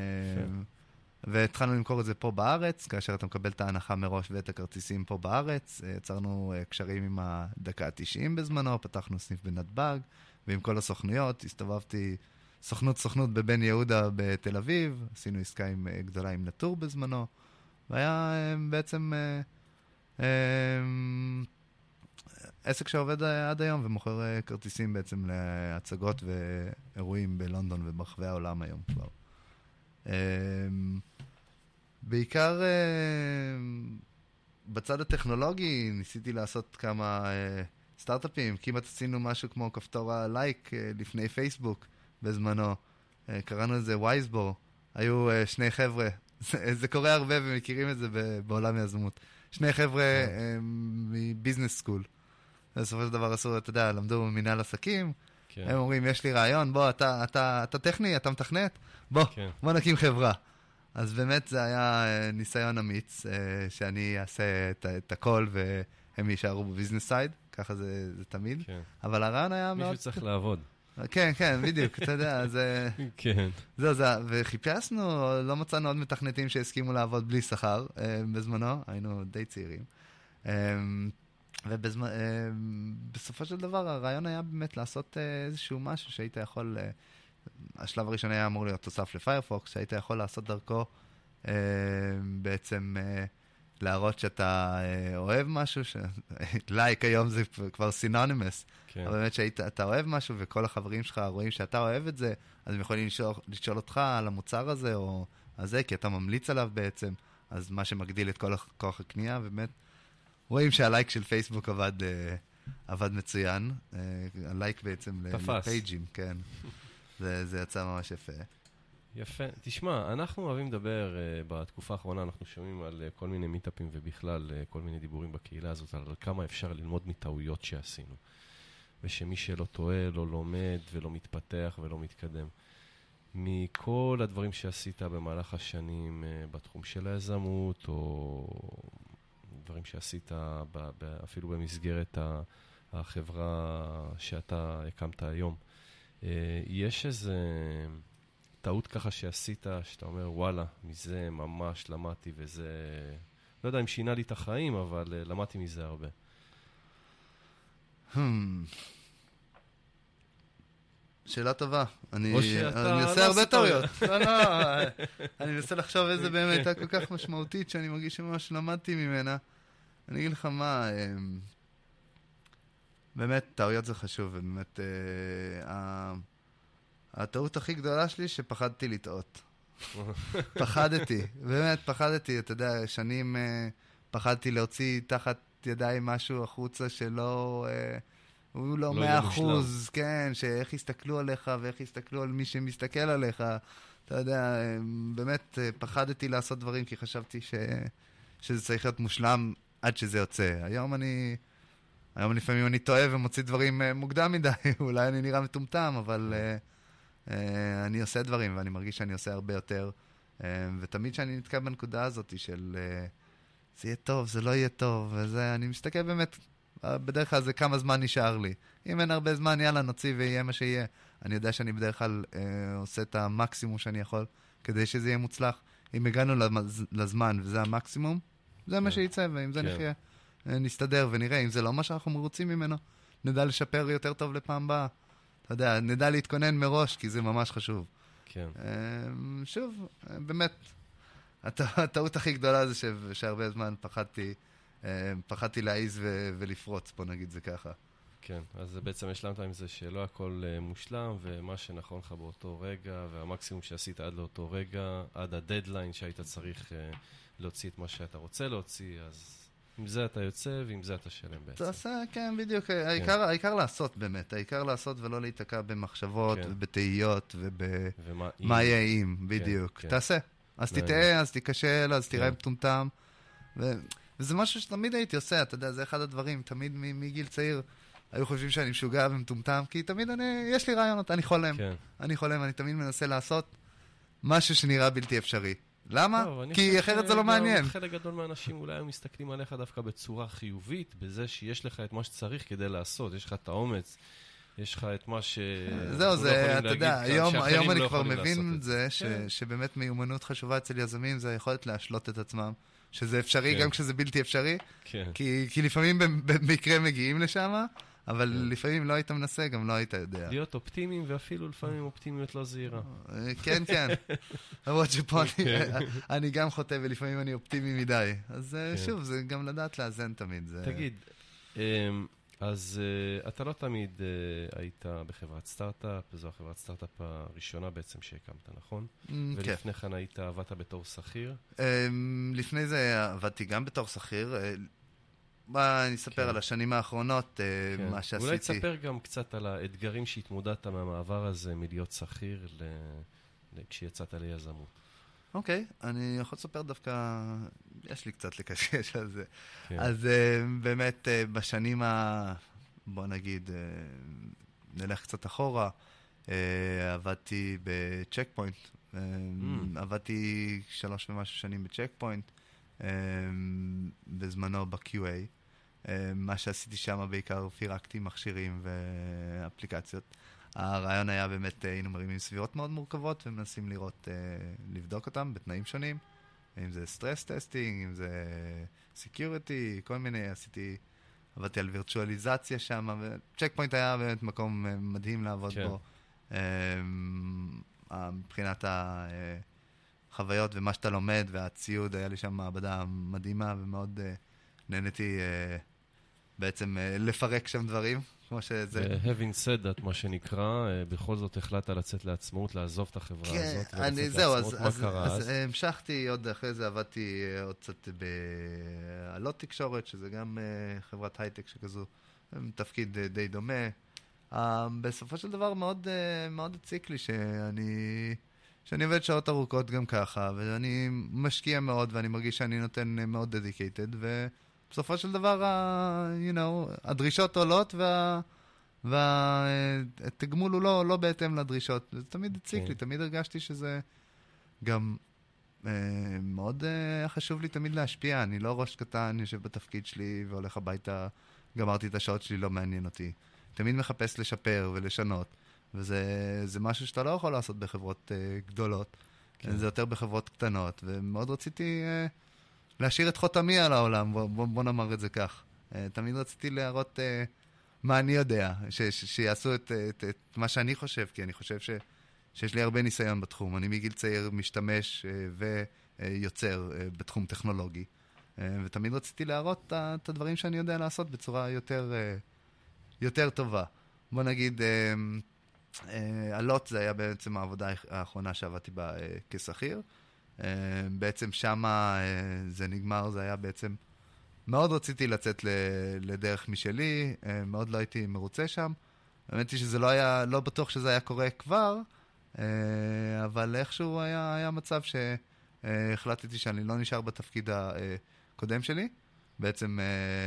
והתחלנו למכור את זה פה בארץ, כאשר אתה מקבל את ההנחה מראש ואת הכרטיסים פה בארץ, יצרנו קשרים עם הדקה ה-תשעים בזמנו, פתחנו סניף בנתב"ג, ועם כל הסוכנויות, הסתובבתי סוכנות סוכנות בבן יהודה בתל אביב, עשינו עסקה עם, גדולה עם נטור בזמנו, והיה בעצם אה, אה, עסק שעובד עד היום ומוכר כרטיסים בעצם להצגות ואירועים בלונדון וברחבי העולם היום כבר. אה, בעיקר אה, בצד הטכנולוגי ניסיתי לעשות כמה אה, סטארט-אפים, כמעט עשינו משהו כמו כפתור הלייק אה, לפני פייסבוק, בזמנו, קראנו לזה וייסבור, היו שני חבר'ה, זה קורה הרבה ומכירים את זה בעולם יזמות, שני חבר'ה מביזנס סקול, בסופו של דבר עשו, אתה יודע, למדו במנהל עסקים, הם אומרים, יש לי רעיון, בוא, אתה טכני, אתה מתכנת, בוא, בוא נקים חברה. אז באמת זה היה ניסיון אמיץ, שאני אעשה את הכל והם יישארו בביזנס סייד, ככה זה תמיד, אבל הרעיון היה מאוד... מישהו צריך לעבוד. כן, כן, בדיוק, אתה יודע, זה... כן. זהו, זה, וחיפשנו, לא מצאנו עוד מתכנתים שהסכימו לעבוד בלי שכר בזמנו, היינו די צעירים. ובסופו של דבר, הרעיון היה באמת לעשות איזשהו משהו שהיית יכול, השלב הראשון היה אמור להיות תוסף לפיירפוקס, שהיית יכול לעשות דרכו בעצם להראות שאתה אוהב משהו, לייק היום זה כבר סינונימוס, אבל באמת שאתה אוהב משהו וכל החברים שלך רואים שאתה אוהב את זה, אז הם יכולים לשאול, לשאול אותך על המוצר הזה או הזה, כי אתה ממליץ עליו בעצם, אז מה שמגדיל את כל כוח הקנייה, ובאמת רואים שהלייק של פייסבוק עבד, עבד מצוין, הלייק בעצם לפייג'ים, כן, זה, זה יצא ממש יפה. יפה. תשמע, אנחנו אוהבים לדבר, uh, בתקופה האחרונה אנחנו שומעים על uh, כל מיני מיטאפים ובכלל uh, כל מיני דיבורים בקהילה הזאת, על כמה אפשר ללמוד מטעויות שעשינו. ושמי שלא טועה, לא לומד ולא מתפתח ולא מתקדם. מכל הדברים שעשית במהלך השנים uh, בתחום של היזמות, או דברים שעשית ב- ב- אפילו במסגרת ה- החברה שאתה הקמת היום, uh, יש איזה... טעות ככה שעשית, שאתה אומר, וואלה, מזה ממש למדתי, וזה... לא יודע אם שינה לי את החיים, אבל uh, למדתי מזה הרבה. Hmm. שאלה טובה. אני, או שאתה אני עושה לא הרבה עושה טעויות. לא, לא, אני מנסה לחשוב איזה באמת הייתה כל כך משמעותית, שאני מרגיש שממש למדתי ממנה. אני אגיד לך מה, באמת, טעויות זה חשוב, ובאמת, אה, הטעות הכי גדולה שלי שפחדתי לטעות. פחדתי, באמת פחדתי, אתה יודע, שנים פחדתי להוציא תחת ידיים משהו החוצה שלא, אה, הוא לא מאה אחוז, כן, שאיך יסתכלו עליך ואיך יסתכלו על מי שמסתכל עליך. אתה יודע, באמת פחדתי לעשות דברים כי חשבתי ש, שזה צריך להיות מושלם עד שזה יוצא. היום אני, היום לפעמים אני טועה ומוציא דברים מוקדם מדי, אולי אני נראה מטומטם, אבל uh, uh, אני עושה דברים ואני מרגיש שאני עושה הרבה יותר. Uh, ותמיד שאני נתקע בנקודה הזאת של uh, זה יהיה טוב, זה לא יהיה טוב, וזה, אני מסתכל באמת, בדרך כלל זה כמה זמן נשאר לי. אם אין הרבה זמן, יאללה, נוציא ויהיה מה שיהיה. אני יודע שאני בדרך כלל uh, עושה את המקסימום שאני יכול כדי שזה יהיה מוצלח. אם הגענו לזמן וזה המקסימום, זה מה שייצא, ואם זה נחיה, נסתדר ונראה. אם זה לא מה שאנחנו רוצים ממנו, נדע לשפר יותר טוב לפעם הבאה. אתה יודע, נדע להתכונן מראש, כי זה ממש חשוב. כן. שוב, באמת, הטעות הכי גדולה זה שהרבה זמן פחדתי, פחדתי להעיז ולפרוץ, בוא נגיד זה ככה. כן, אז בעצם השלמת עם זה שלא הכל מושלם, ומה שנכון לך באותו רגע, והמקסימום שעשית עד לאותו רגע, עד הדדליין שהיית צריך להוציא את מה שאתה רוצה להוציא, אז עם זה אתה יוצא, ועם זה אתה שלם בעצם. תעשה, כן, בדיוק. העיקר, העיקר לעשות באמת, העיקר לעשות ולא להתעכב במחשבות ובתהיות ובמה יהיה אם, בדיוק. תעשה. אז תטעה, אז תיכשל, אז תראה מטומטם. וזה משהו שתמיד הייתי עושה, אתה יודע, זה אחד הדברים, תמיד מגיל צעיר, היו חושבים שאני משוגע ומטומטם, כי תמיד אני, יש לי רעיונות, אני חולם. כן. אני חולם, אני תמיד מנסה לעשות משהו שנראה בלתי אפשרי. למה? טוב, כי אחרת זה לא מעניין. חלק גדול מהאנשים אולי היו מסתכלים עליך דווקא בצורה חיובית, בזה שיש לך את מה שצריך כדי לעשות, יש לך את האומץ, יש לך את מה ש... זהו, זה, אתה יודע, היום, היום אני כבר מבין את זה, ש, כן. שבאמת מיומנות חשובה אצל יזמים, זה היכולת להשלות את עצמם, שזה אפשרי כן. גם כשזה בלתי אפשרי, כן. כי, כי לפעמים במקרה מגיעים לשם, אבל כן. לפעמים לא היית מנסה, גם לא היית יודע. להיות אופטימיים, ואפילו לפעמים אופטימיות לא זהירה. כן, כן. למרות שפה אני, אני גם חוטא, ולפעמים אני אופטימי מדי. אז כן. שוב, זה גם לדעת לאזן תמיד. זה... תגיד, אז אתה לא תמיד היית בחברת סטארט-אפ, זו החברת סטארט-אפ הראשונה בעצם שהקמת, נכון? כן. ולפני כן היית, עבדת בתור שכיר? לפני זה עבדתי גם בתור שכיר, מה אני אספר כן. על השנים האחרונות, כן. מה שעשיתי. אולי תספר גם קצת על האתגרים שהתמודדת מהמעבר הזה, מלהיות שכיר ל... כשיצאת ליזמות. אוקיי, אני יכול לספר דווקא, יש לי קצת לקשקש על זה. כן. אז uh, באמת uh, בשנים ה... בוא נגיד, uh, נלך קצת אחורה, uh, עבדתי בצ'ק פוינט, uh, mm. עבדתי שלוש ומשהו שנים בצ'ק פוינט, uh, בזמנו ב-קיו איי. מה שעשיתי שם בעיקר פירקתי מכשירים ואפליקציות. הרעיון היה באמת, היינו מרימים סבירות מאוד מורכבות ומנסים לראות, לבדוק אותם בתנאים שונים. אם זה סטרס טסטינג, אם זה סקיוריטי, כל מיני, עשיתי, עבדתי על וירטואליזציה שם, וצ'ק פוינט היה באמת מקום מדהים לעבוד כן. בו. מבחינת החוויות ומה שאתה לומד והציוד, היה לי שם מעבדה מדהימה ומאוד נהניתי בעצם לפרק שם דברים, כמו שזה... having said that, מה שנקרא, בכל זאת החלטת לצאת לעצמאות, לעזוב את החברה הזאת, ולצאת לעצמאות, מה קרה אז? אז המשכתי עוד אחרי זה, עבדתי עוד קצת בעלות תקשורת, שזה גם חברת הייטק שכזו, תפקיד די דומה. בסופו של דבר מאוד מאוד הציק לי שאני... שאני עובד שעות ארוכות גם ככה, ואני משקיע מאוד, ואני מרגיש שאני נותן מאוד dedicated, ובסופו של דבר, you know, הדרישות עולות, וה, והתגמול הוא לא, לא בהתאם לדרישות. זה תמיד הציק okay. לי, תמיד הרגשתי שזה גם אה, מאוד אה, חשוב לי תמיד להשפיע. אני לא ראש קטן, יושב בתפקיד שלי והולך הביתה, גמרתי את השעות שלי, לא מעניין אותי. תמיד מחפש לשפר ולשנות. וזה זה משהו שאתה לא יכול לעשות בחברות uh, גדולות, כן. זה יותר בחברות קטנות, ומאוד רציתי uh, להשאיר את חותמי על העולם, בוא, בוא, בוא נאמר את זה כך. Uh, תמיד רציתי להראות uh, מה אני יודע, ש, ש, שיעשו את, את, את מה שאני חושב, כי אני חושב ש, שיש לי הרבה ניסיון בתחום. אני מגיל צעיר משתמש uh, ויוצר uh, בתחום טכנולוגי, uh, ותמיד רציתי להראות uh, את הדברים שאני יודע לעשות בצורה יותר, uh, יותר טובה. בוא נגיד... Uh, הלוט זה היה בעצם העבודה האחרונה שעבדתי בה כשכיר. בעצם שמה זה נגמר, זה היה בעצם מאוד רציתי לצאת לדרך משלי, מאוד לא הייתי מרוצה שם. האמת היא שזה לא היה, לא בטוח שזה היה קורה כבר, אבל איכשהו היה, היה מצב שהחלטתי שאני לא נשאר בתפקיד הקודם שלי. בעצם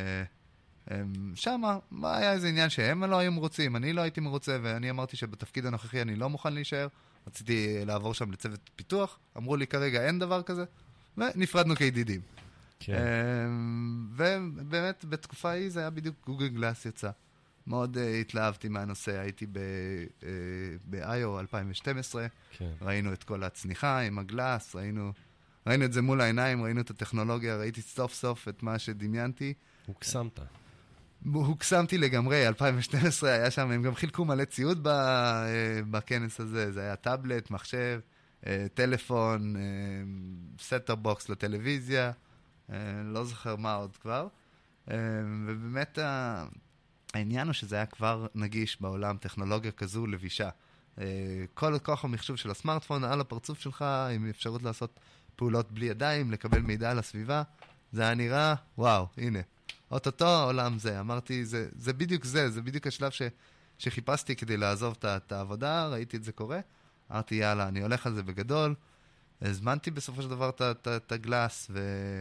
שמה היה איזה עניין שהם לא היו מרוצים, אני לא הייתי מרוצה, ואני אמרתי שבתפקיד הנוכחי אני לא מוכן להישאר. רציתי לעבור שם לצוות פיתוח, אמרו לי כרגע אין דבר כזה, ונפרדנו כידידים. כן. ובאמת בתקופה ההיא זה היה בדיוק גוגל גלאס יצא. מאוד התלהבתי מהנושא, הייתי ב-איי או אלפיים ושתים עשרה, כן. ראינו את כל הצניחה עם הגלאס, ראינו, ראינו את זה מול העיניים, ראינו את הטכנולוגיה, ראיתי סוף סוף את מה שדמיינתי. הוקסמת. הוקסמתי לגמרי, אלפיים ושתים עשרה היה שם, הם גם חילקו מלא ציוד בכנס הזה, זה היה טאבלט, מחשב, טלפון, סט-טופ בוקס לטלוויזיה, לא זוכר מה עוד כבר, ובאמת העניין הוא שזה היה כבר נגיש בעולם, טכנולוגיה כזו לבישה. כל כוח המחשוב של הסמארטפון על הפרצוף שלך, עם אפשרות לעשות פעולות בלי ידיים, לקבל מידע על הסביבה, זה היה נראה, וואו, הנה. אוטוטו עולם זה, אמרתי, זה, זה בדיוק זה, זה בדיוק השלב ש, שחיפשתי כדי לעזוב את, את העבודה, ראיתי את זה קורה, אמרתי, יאללה, אני הולך על זה בגדול, הזמנתי בסופו של דבר את, את, את הגלאס,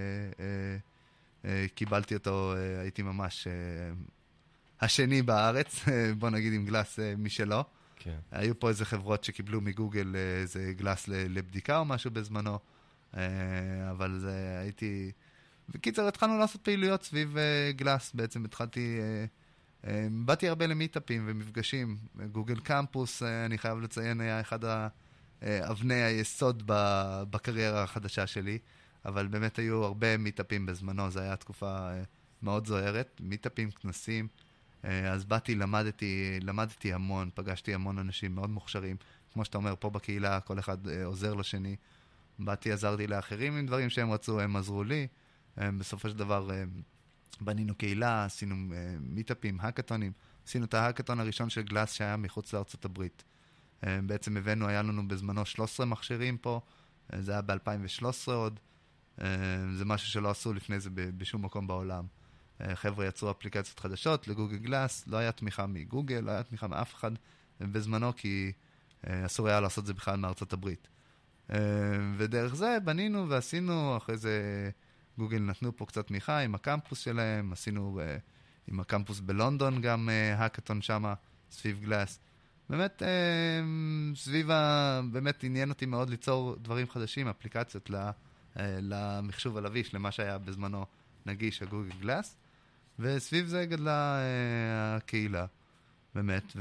וקיבלתי אותו, הייתי ממש השני בארץ, בוא נגיד עם גלאס משלו. כן. היו פה איזה חברות שקיבלו מגוגל איזה גלאס לבדיקה או משהו בזמנו, אבל זה הייתי... בקיצר, התחלנו לעשות פעילויות סביב uh, גלאס, בעצם התחלתי, uh, uh, באתי הרבה למיטאפים ומפגשים, גוגל קמפוס, uh, אני חייב לציין, היה אחד האבני היסוד בקריירה החדשה שלי, אבל באמת היו הרבה מיטאפים בזמנו, זו הייתה תקופה uh, מאוד זוהרת, מיטאפים, כנסים, uh, אז באתי, למדתי, למדתי המון, פגשתי המון אנשים מאוד מוכשרים, כמו שאתה אומר, פה בקהילה כל אחד uh, עוזר לשני, באתי, עזרתי לאחרים עם דברים שהם רצו, הם עזרו לי, בסופו של דבר בנינו קהילה, עשינו מיטאפים, האקתונים, עשינו את ההאקתון הראשון של גלאס שהיה מחוץ לארצות הברית. בעצם הבאנו, היה לנו בזמנו שלושה עשר מכשירים פה, זה היה ב-אלפיים ושלוש עשרה עוד, זה משהו שלא עשו לפני זה בשום מקום בעולם. חבר'ה יצרו אפליקציות חדשות לגוגל גלאס, לא היה תמיכה מגוגל, לא היה תמיכה מאף אחד בזמנו, כי אסור היה לעשות זה בכלל מארצות הברית. ודרך זה בנינו ועשינו אחרי זה... גוגל נתנו פה קצת תמיכה עם הקמפוס שלהם, עשינו uh, עם הקמפוס בלונדון גם uh, האקתון שמה, סביב גלאס. באמת, uh, סביב ה... באמת עניין אותי מאוד ליצור דברים חדשים, אפליקציות ל, uh, למחשוב הלביש, למה שהיה בזמנו נגיש, הגוגל גלאס, וסביב זה גדלה uh, הקהילה, באמת,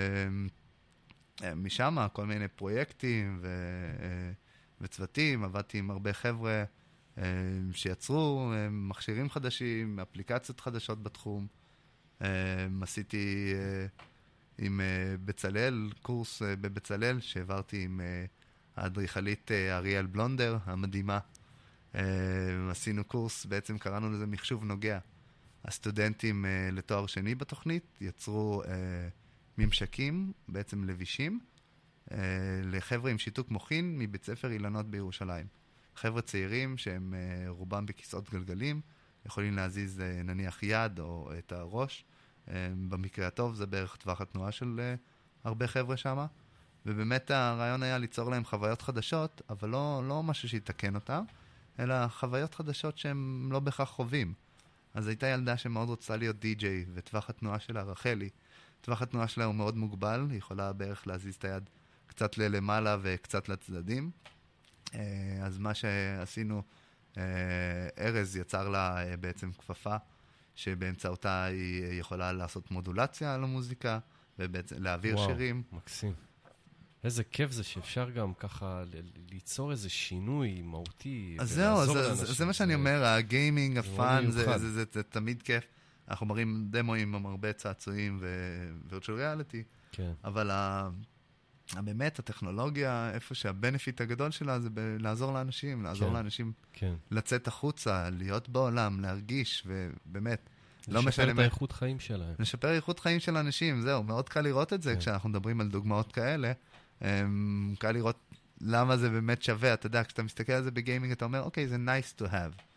ומשם uh, כל מיני פרויקטים ו... uh, וצוותים, עבדתי עם הרבה חבר'ה, שיצרו מכשירים חדשים, אפליקציות חדשות בתחום. עשיתי עם בצלאל, קורס בבצלאל, שהעברתי עם האדריכלית אריאל בלונדר, המדהימה. עשינו קורס, בעצם קראנו לזה מחשוב נוגע. הסטודנטים לתואר שני בתוכנית יצרו ממשקים, בעצם לבישים, לחבר'ה עם שיתוק מוחין מבית ספר אילנות בירושלים. חבר'ה צעירים שהם uh, רובם בכיסאות גלגלים, יכולים להזיז uh, נניח יד או את הראש. Uh, במקרה הטוב זה בערך טווח התנועה של uh, הרבה חבר'ה שמה. ובאמת הרעיון היה ליצור להם חוויות חדשות, אבל לא, לא משהו שיתקן אותם, אלא חוויות חדשות שהם לא בהכרח חווים. אז הייתה ילדה שמאוד רוצה להיות די-ג'יי, וטווח התנועה שלה, רחלי, טווח התנועה שלה הוא מאוד מוגבל, היא יכולה בערך להזיז את היד קצת למעלה וקצת לצדדים. אז מה שעשינו, ארז יצר לה בעצם כפפה, שבאמצעותה היא יכולה לעשות מודולציה על המוזיקה, ובעצם להעביר וואו, שירים. מקסים. איזה כיף זה שאפשר גם ככה ליצור איזה שינוי מהותי. אז זהו, זה, זה, זה מה שאני אומר, הגיימינג, הפאן, זה, זה, זה, זה, זה תמיד כיף. אנחנו מראים דמוים עם הרבה צעצועים ווירטואל ריאליטי, כן. אבל ה... באמת, הטכנולוגיה, איפה שהבנפיט הגדול שלה זה ב- לעזור לאנשים, לעזור כן, לאנשים כן. לצאת החוצה, להיות בעולם, להרגיש, ובאמת, לא משנה... לשפר את האיכות חיים שלהם. לשפר איכות חיים של אנשים, זהו, מאוד קל לראות את זה כן. כשאנחנו מדברים על דוגמאות כאלה. קל לראות למה זה באמת שווה, אתה יודע, כשאתה מסתכל על זה בגיימינג, אתה אומר, אוקיי, זה nice to have.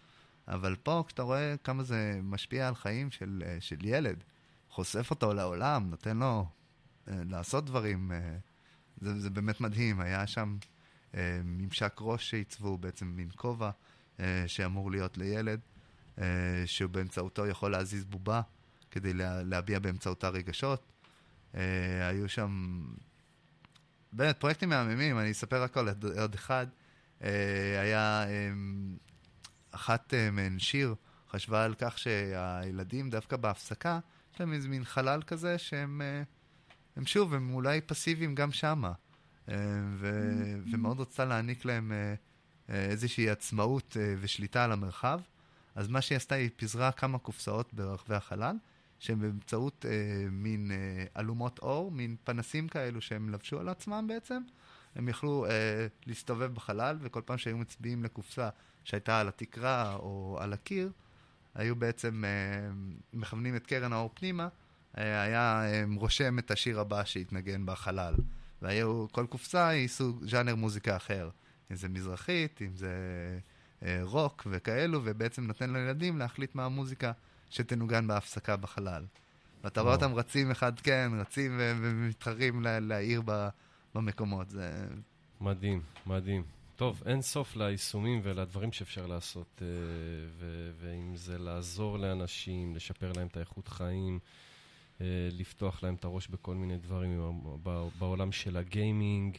אבל פה, כשאתה רואה כמה זה משפיע על חיים של, של ילד, חושף אותו לעולם, נותן לו לעשות דברים, זה, זה באמת מדהים. היה שם ממשק ראש שעיצבו, בעצם מין כובע שאמור להיות לילד, שהוא באמצעותו יכול להזיז בובה, כדי לה, להביע באמצעותה רגשות. היו שם באמת פרויקטים מהממים, אני אספר הכל עוד אחד. היה אחת מהן שיר, חשבה על כך שהילדים דווקא בהפסקה, יש להם איזה מין חלל כזה שהם הם שוב, הם אולי פסיביים גם שמה. ו, ומאוד רוצה להעניק להם איזושהי עצמאות ושליטה על המרחב. אז מה שהיא עשתה, היא פיזרה כמה קופסאות ברחבי החלל, שהם באמצעות מין אלומות אור, מין פנסים כאלו שהם לבשו על עצמם בעצם. הם יכלו אה, להסתובב בחלל, וכל פעם שהיו מצביעים לקופסה שהייתה על התקרה או על הקיר, היו בעצם אה, מכוונים את קרן האור פנימה, אה, היה אה, רושם את השיר הבא שהתנגן בחלל. והיו, כל קופסה היא סוג ז'אנר מוזיקה אחר. אם זה מזרחית, אם זה אה, רוק וכאלו, ובעצם נותן לילדים להחליט מה המוזיקה שתנוגן בהפסקה בחלל. ואתה רואה אותם רצים אחד, כן, רצים ו- ומתחרים לה- להעיר ב... במקומות. זה מדהים, מדהים. טוב, אין סוף ליישומים ולדברים שאפשר לעשות, ו- ואם זה לעזור לאנשים, לשפר להם את האיכות חיים, לפתוח להם את הראש בכל מיני דברים בעולם של הגיימינג.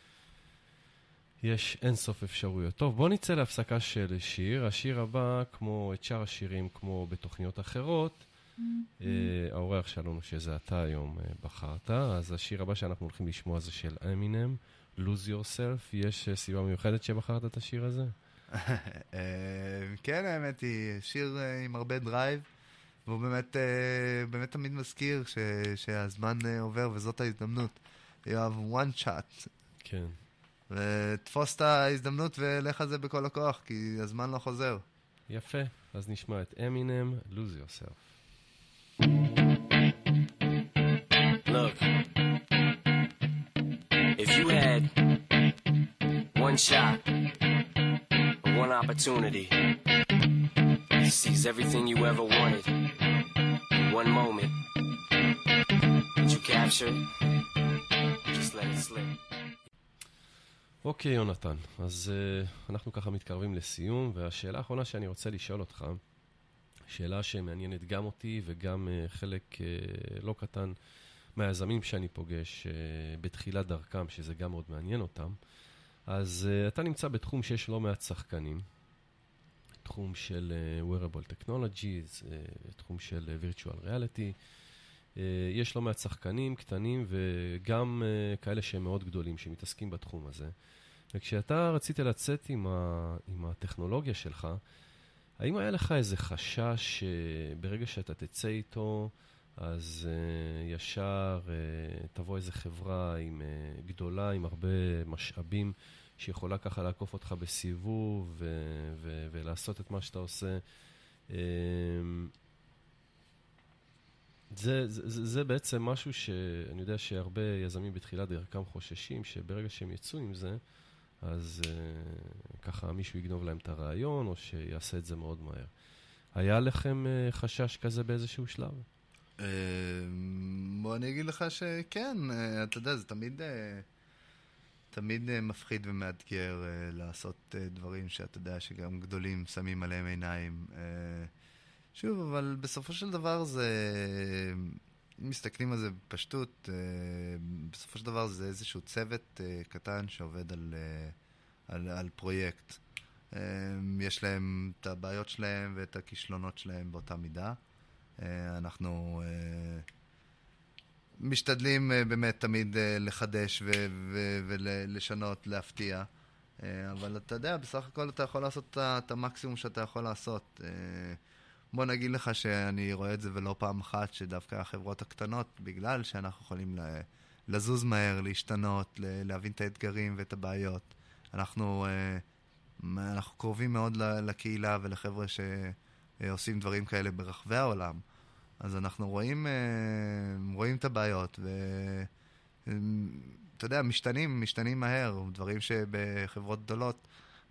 יש אין סוף אפשרויות. טוב, בוא נצא להפסקה של שיר. השיר הבא, כמו את שאר השירים, כמו בתוכניות אחרות, האורח שלנו שזה אתה היום בחרת, אז השיר הבא שאנחנו הולכים לשמוע זה של אמינם, Lose Yourself. יש סיבה מיוחדת שבחרת את השיר הזה? כן, האמת היא שיר עם הרבה דרייב, והוא באמת באמת תמיד מזכיר שהזמן עובר וזאת ההזדמנות. You have one shot. כן. ותפוס את ההזדמנות ולך על זה בכל הכוח, כי הזמן לא חוזר. יפה, אז נשמע את אמינם, Lose Yourself. Look, if you had one shot, or one opportunity to seize everything you ever wanted in one moment, would you capture it or just let it slip? אוקיי, יונתן, אז uh, אנחנו ככה מתקרבים לסיום, והשאלה האחרונה שאני רוצה לשאול אותך, שאלה שמעניינת גם אותי וגם uh, חלק uh, לא קטן מהיזמים שאני פוגש uh, בתחילת דרכם, שזה גם מאוד מעניין אותם. אז uh, אתה נמצא בתחום שיש לא מעט שחקנים, תחום של uh, wearable technologies, uh, תחום של uh, virtual reality. Uh, יש לא מעט שחקנים קטנים וגם uh, כאלה שהם מאוד גדולים שמתעסקים בתחום הזה. וכשאתה רצית לצאת עם, ה, עם הטכנולוגיה שלך, האם היה לך איזה חשש שברגע שאתה תצא איתו, אז uh, ישר uh, תבוא איזה חברה עם, uh, גדולה, עם הרבה משאבים, שיכולה ככה לעקוף אותך בסיבוב ו- ו- ולעשות את מה שאתה עושה? Uh, זה, זה, זה, זה בעצם משהו שאני יודע שהרבה יזמים בתחילת דרכם חוששים, שברגע שהם יצאו עם זה, אז uh, ככה מישהו יגנוב להם את הרעיון, או שיעשה את זה מאוד מהר. היה לכם uh, חשש כזה באיזשהו שלב? Uh, בוא אני אגיד לך שכן, uh, אתה יודע, זה תמיד, uh, תמיד uh, מפחיד ומאתגר uh, לעשות uh, דברים שאתה יודע שגם גדולים שמים עליהם עיניים. Uh, שוב, אבל בסופו של דבר זה, אם מסתכלים על זה בפשטות, בסופו של דבר זה איזשהו צוות קטן שעובד על, על, על פרויקט. יש להם את הבעיות שלהם ואת הכישלונות שלהם באותה מידה. אנחנו משתדלים באמת תמיד לחדש ו- ו- ולשנות, להפתיע. אבל אתה יודע, בסך הכל אתה יכול לעשות את המקסימום שאתה יכול לעשות. בוא נגיד לך שאני רואה את זה ולא פעם אחת, שדווקא החברות הקטנות, בגלל שאנחנו יכולים לזוז מהר, להשתנות, להבין את האתגרים ואת הבעיות, אנחנו, אנחנו קרובים מאוד לקהילה ולחבר'ה שעושים דברים כאלה ברחבי העולם. אז אנחנו רואים, רואים את הבעיות, ואתה יודע, משתנים, משתנים מהר, דברים שבחברות גדולות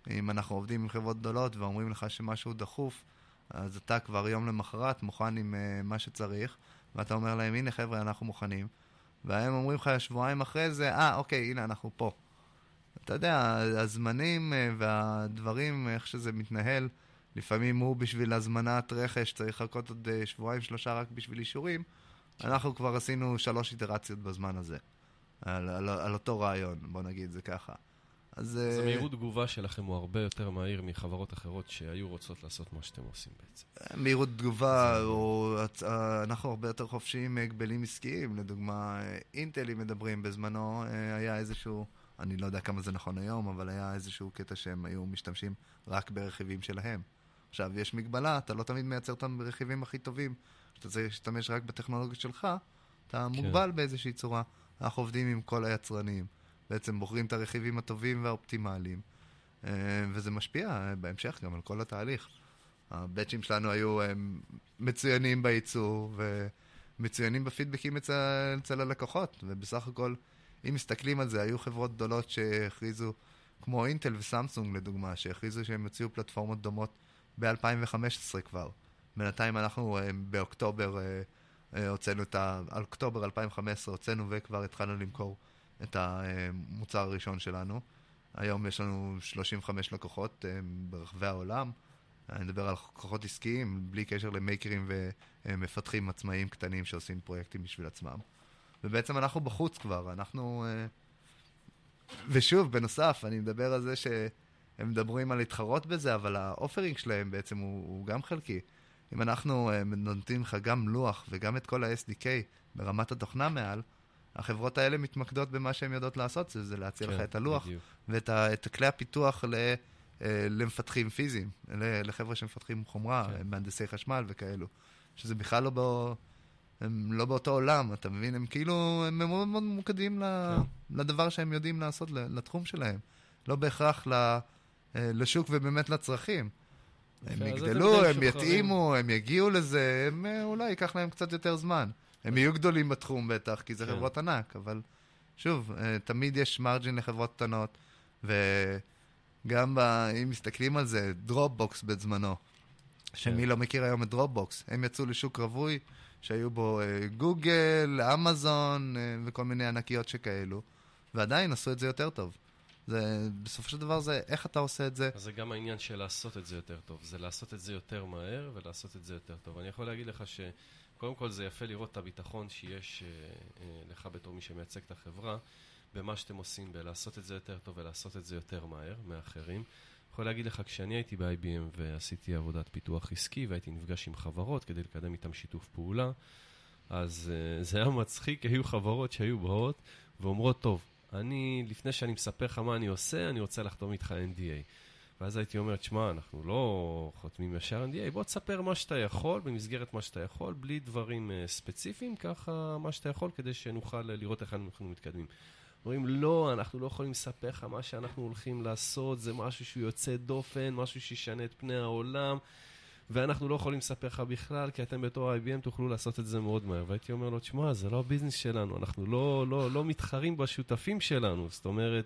אם אנחנו עובדים עם חברות גדולות ואומרים לך שמשהו דחוף, אז אתה כבר יום למחרת מוכן עם uh, מה שצריך, ואתה אומר להם, הנה חבר'ה, אנחנו מוכנים. והם אומרים לך שבועיים אחרי זה, אה, אוקיי, הנה, אנחנו פה. אתה יודע, הזמנים והדברים, איך שזה מתנהל, לפעמים הוא בשביל הזמנת רכש, צריך לחכות עוד שבועיים, שלושה רק בשביל אישורים. אנחנו כבר עשינו שלוש איטרציות בזמן הזה, על, על, על אותו רעיון, בוא נגיד זה ככה. אז, אז המהירות תגובה שלכם הוא הרבה יותר מהיר מחברות אחרות שהיו רוצות לעשות מה שאתם עושים בעצם. מהירות תגובה, או, אנחנו הרבה יותר חופשיים גבלים עסקיים. לדוגמה, אינטלי מדברים בזמנו, היה איזשהו, אני לא יודע כמה זה נכון היום, אבל היה איזשהו קטע שהם היו משתמשים רק ברכיבים שלהם. עכשיו, יש מגבלה, אתה לא תמיד מייצר אותם ברכיבים הכי טובים. כשאתה צריך להשתמש רק בטכנולוגיה שלך, אתה מוגבל באיזושהי צורה. אנחנו עובדים עם כל היצרנים. בעצם בוחרים את הרכיבים הטובים והאופטימליים, וזה משפיע בהמשך גם על כל התהליך. הבאצ'ים שלנו היו מצוינים בייצור, ומצוינים בפידבקים אצל, אצל הלקוחות, ובסך הכל, אם מסתכלים על זה, היו חברות גדולות שהכריזו, כמו אינטל וסמסונג לדוגמה, שהכריזו שהם הציעו פלטפורמות דומות ב-אלפיים וחמש עשרה כבר. בינתיים אנחנו באוקטובר, הוצאנו את ה... על אוקטובר אלפיים וחמש עשרה הוצאנו וכבר התחלנו למכור את המוצר הראשון שלנו. היום יש לנו שלושים וחמש לקוחות ברחבי העולם. אני מדבר על לקוחות עסקיים, בלי קשר למייקרים ומפתחים עצמאיים קטנים שעושים פרויקטים בשביל עצמם. ובעצם אנחנו בחוץ כבר, אנחנו... ושוב, בנוסף, אני מדבר על זה שהם מדברים על להתחרות בזה, אבל האופרינג שלהם בעצם הוא, הוא גם חלקי. אם אנחנו נותנים לך גם לוח וגם את כל ה-אס די קיי ברמת התוכנה מעל, החברות האלה מתמקדות במה שהן יודעות לעשות, זה, זה להציע כן, לך את הלוח, בדיוק. ואת ה, את כלי הפיתוח ל, למפתחים פיזיים, לחבר'ה שמפתחים חומרה, כן. מהנדסי חשמל וכאלו, שזה בכלל לא, בא, הם לא באותו עולם, אתה מבין? הם כאילו, הם מאוד מאוד ממוקדים כן. לדבר שהם יודעים לעשות, לתחום שלהם. לא בהכרח לשוק ובאמת לצרכים. הם יגדלו, הם יתאימו, הם יגיעו לזה, הם אולי ייקח להם קצת יותר זמן. הם יהיו גדולים בתחום בטח, כי זה כן. חברות ענק, אבל שוב, תמיד יש מרג'ין לחברות קטנות, וגם ב, אם מסתכלים על זה, דרופבוקס בזמנו, שמי כן. לא מכיר היום את דרופבוקס, הם יצאו לשוק רווי, שהיו בו גוגל, אמזון, וכל מיני ענקיות שכאלו, ועדיין עשו את זה יותר טוב. זה, בסופו של דבר זה איך אתה עושה את זה. אז זה גם העניין של לעשות את זה יותר טוב. זה לעשות את זה יותר מהר ולעשות את זה יותר טוב. אני יכול להגיד לך שקודם כל זה יפה לראות את הביטחון שיש אה, אה, לך בתור מי שמייצג את החברה, במה שאתם עושים, בלעשות את זה יותר טוב ולעשות את זה יותר מהר מאחרים. יכול להגיד לך, כשאני הייתי ב-איי בי אם ועשיתי עבודת פיתוח עסקי והייתי נפגש עם חברות כדי לקדם איתם שיתוף פעולה, אז אה, זה היה מצחיק, היו חברות שהיו באות ואומרות, טוב, אני, לפני שאני מספר לך מה אני עושה, אני רוצה לחתום איתך אן די איי. ואז הייתי אומר, תשמע, אנחנו לא חותמים ישר אן די איי, בוא תספר מה שאתה יכול, במסגרת מה שאתה יכול, בלי דברים uh, ספציפיים, ככה מה שאתה יכול, כדי שנוכל לראות איך אנחנו מתקדמים. אומרים, לא, אנחנו לא יכולים לספר לך מה שאנחנו הולכים לעשות, זה משהו שהוא יוצא דופן, משהו שישנה את פני העולם, ואנחנו לא יכולים לספר לך בכלל, כי אתם בתור איי בי אם תוכלו לעשות את זה מאוד מהר. והייתי אומר לו, תשמע, זה לא הביזנס שלנו, אנחנו לא, לא, לא מתחרים בשותפים שלנו. זאת אומרת,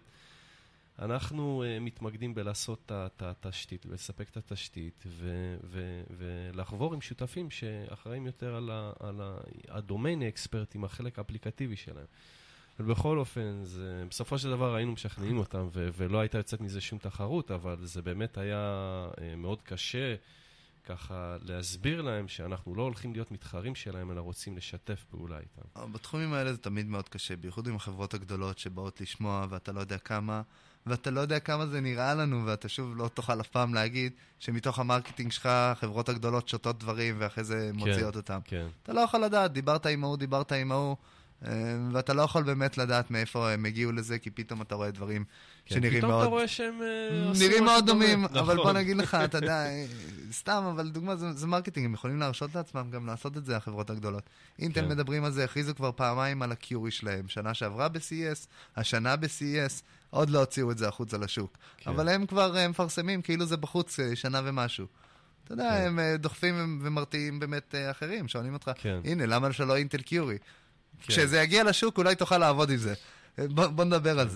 אנחנו uh, מתמקדים בלעשות את התשתית, ולספק את התשתית, ו- ו- ולחבור עם שותפים שאחראים יותר על, ה- על ה- הדומיין האקספרט עם החלק האפליקטיבי שלהם. ובכל אופן, זה, בסופו של דבר היינו משכנעים אותם, ו- ולא הייתה יוצאת מזה שום תחרות, אבל זה באמת היה uh, מאוד קשה, ככה להסביר להם שאנחנו לא הולכים להיות מתחרים שלהם, אלא רוצים לשתף פעולה איתם. בתחומים האלה זה תמיד מאוד קשה, בייחוד עם החברות הגדולות שבאות לשמוע, ואתה לא יודע כמה, ואתה לא יודע כמה זה נראה לנו, ואתה שוב לא תוכל אף פעם להגיד שמתוך המרקטינג שלך, החברות הגדולות שותות דברים, ואחרי זה מוציאות כן, אותם. כן. אתה לא יכול לדעת, דיברת עם ההוא, דיברת עם ההוא, ואתה לא יכול באמת לדעת מאיפה הם הגיעו לזה, כי פתאום אתה רואה דברים כן, שנראים פתאום מאוד... פתאום אתה רואה שהם... נראים מאוד דומים, אבל נכון. בוא נגיד לך, אתה יודע, סתם, אבל דוגמה, זה, זה מרקטינג, הם יכולים להרשות לעצמם גם לעשות את זה, החברות הגדולות. אינטל כן. מדברים על זה, הכריזו כבר פעמיים על הקיורי שלהם, שנה שעברה ב-סי אס, השנה ב-סי אס, עוד לא הוציאו את זה החוצה לשוק. כן. אבל הם כבר הם מפרסמים, כאילו זה בחוץ שנה ומשהו. אתה יודע, כן. הם דוחפים ומרתיעים באמת אחרים, שואלים אותך, כן. הנה, למה שלא אינטל קיורי? כשזה יגיע לשוק, אולי תוכל לעבוד עם זה. בוא, בוא נדבר על זה.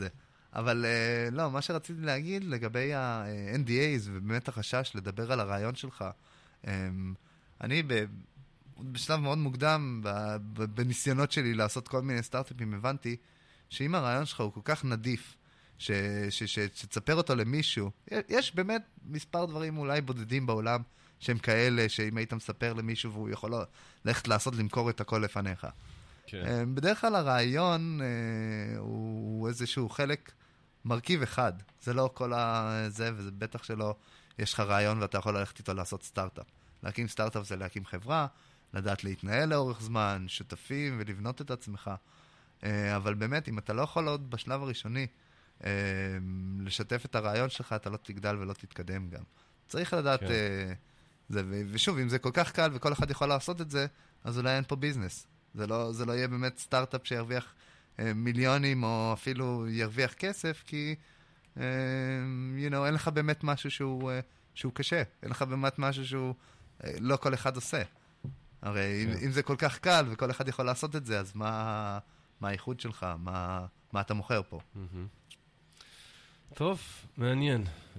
אבל uh, לא, מה שרציתי להגיד לגבי ה-אן די איז ובאמת החשש לדבר על הרעיון שלך, um, אני ב... בשלב מאוד מוקדם, בניסיונות שלי לעשות כל מיני סטארט-אפים, הבנתי שאם הרעיון שלך הוא כל כך נדיף, ש, ש, ש, שתספר אותו למישהו, יש באמת מספר דברים אולי בודדים בעולם, שהם כאלה, שאם היית מספר למישהו והוא יכול ללכת לעשות, למכור את הכל לפניך. כן. בדרך כלל הרעיון הוא איזשהו חלק, מרכיב אחד. זה לא כל הזה, וזה בטח שלא, יש לך רעיון ואתה יכול ללכת איתו לעשות סטארט-אפ. להקים סטארט-אפ זה להקים חברה, לדעת להתנהל לאורך זמן, שותפים ולבנות את עצמך. אבל באמת, אם אתה לא יכול עוד בשלב הראשוני לשתף את הרעיון שלך, אתה לא תגדל ולא תתקדם גם. צריך לדעת כן. זה, ושוב, אם זה כל כך קל וכל אחד יכול לעשות את זה, אז אולי אין פה ביזנס. זה לא, זה לא יהיה באמת סטארט-אפ שירוויח מיליונים או אפילו ירוויח כסף, כי you know, אין לך באמת משהו שהוא, שהוא קשה. אין לך באמת משהו שהוא לא כל אחד עושה. הרי כן. אם, אם זה כל כך קל וכל אחד יכול לעשות את זה, אז מה, מה האיחוד שלך? מה, מה אתה מוכר פה? Mm-hmm. טוב, מעניין. Uh,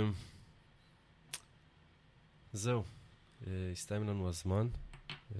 זהו. Uh, הסתיים לנו הזמן. Uh,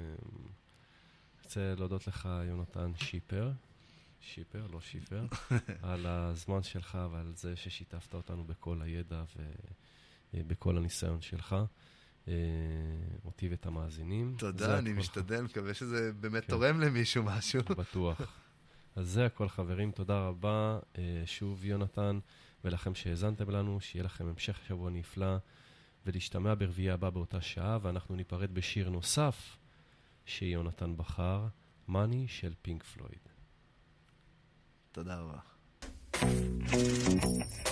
רוצה להודות לך, יונתן שיפר. שיפר, לא שיפר. על הזמן שלך ועל זה ששיתפת אותנו בכל הידע ובכל הניסיון שלך. אותי ואת המאזינים. תודה, אני משתדל, מקווה שזה באמת תורם למישהו משהו. בטוח. אז זה הכל חברים, תודה רבה. שוב יונתן, ולכם שהאזנתם לנו, שיהיה לכם המשך שבוע נפלא, ולהשתמע ברביעי הבא באותה שעה, ואנחנו ניפרד בשיר נוסף, שיונתן בחר, מאני של פינק פלויד. תודה רבה.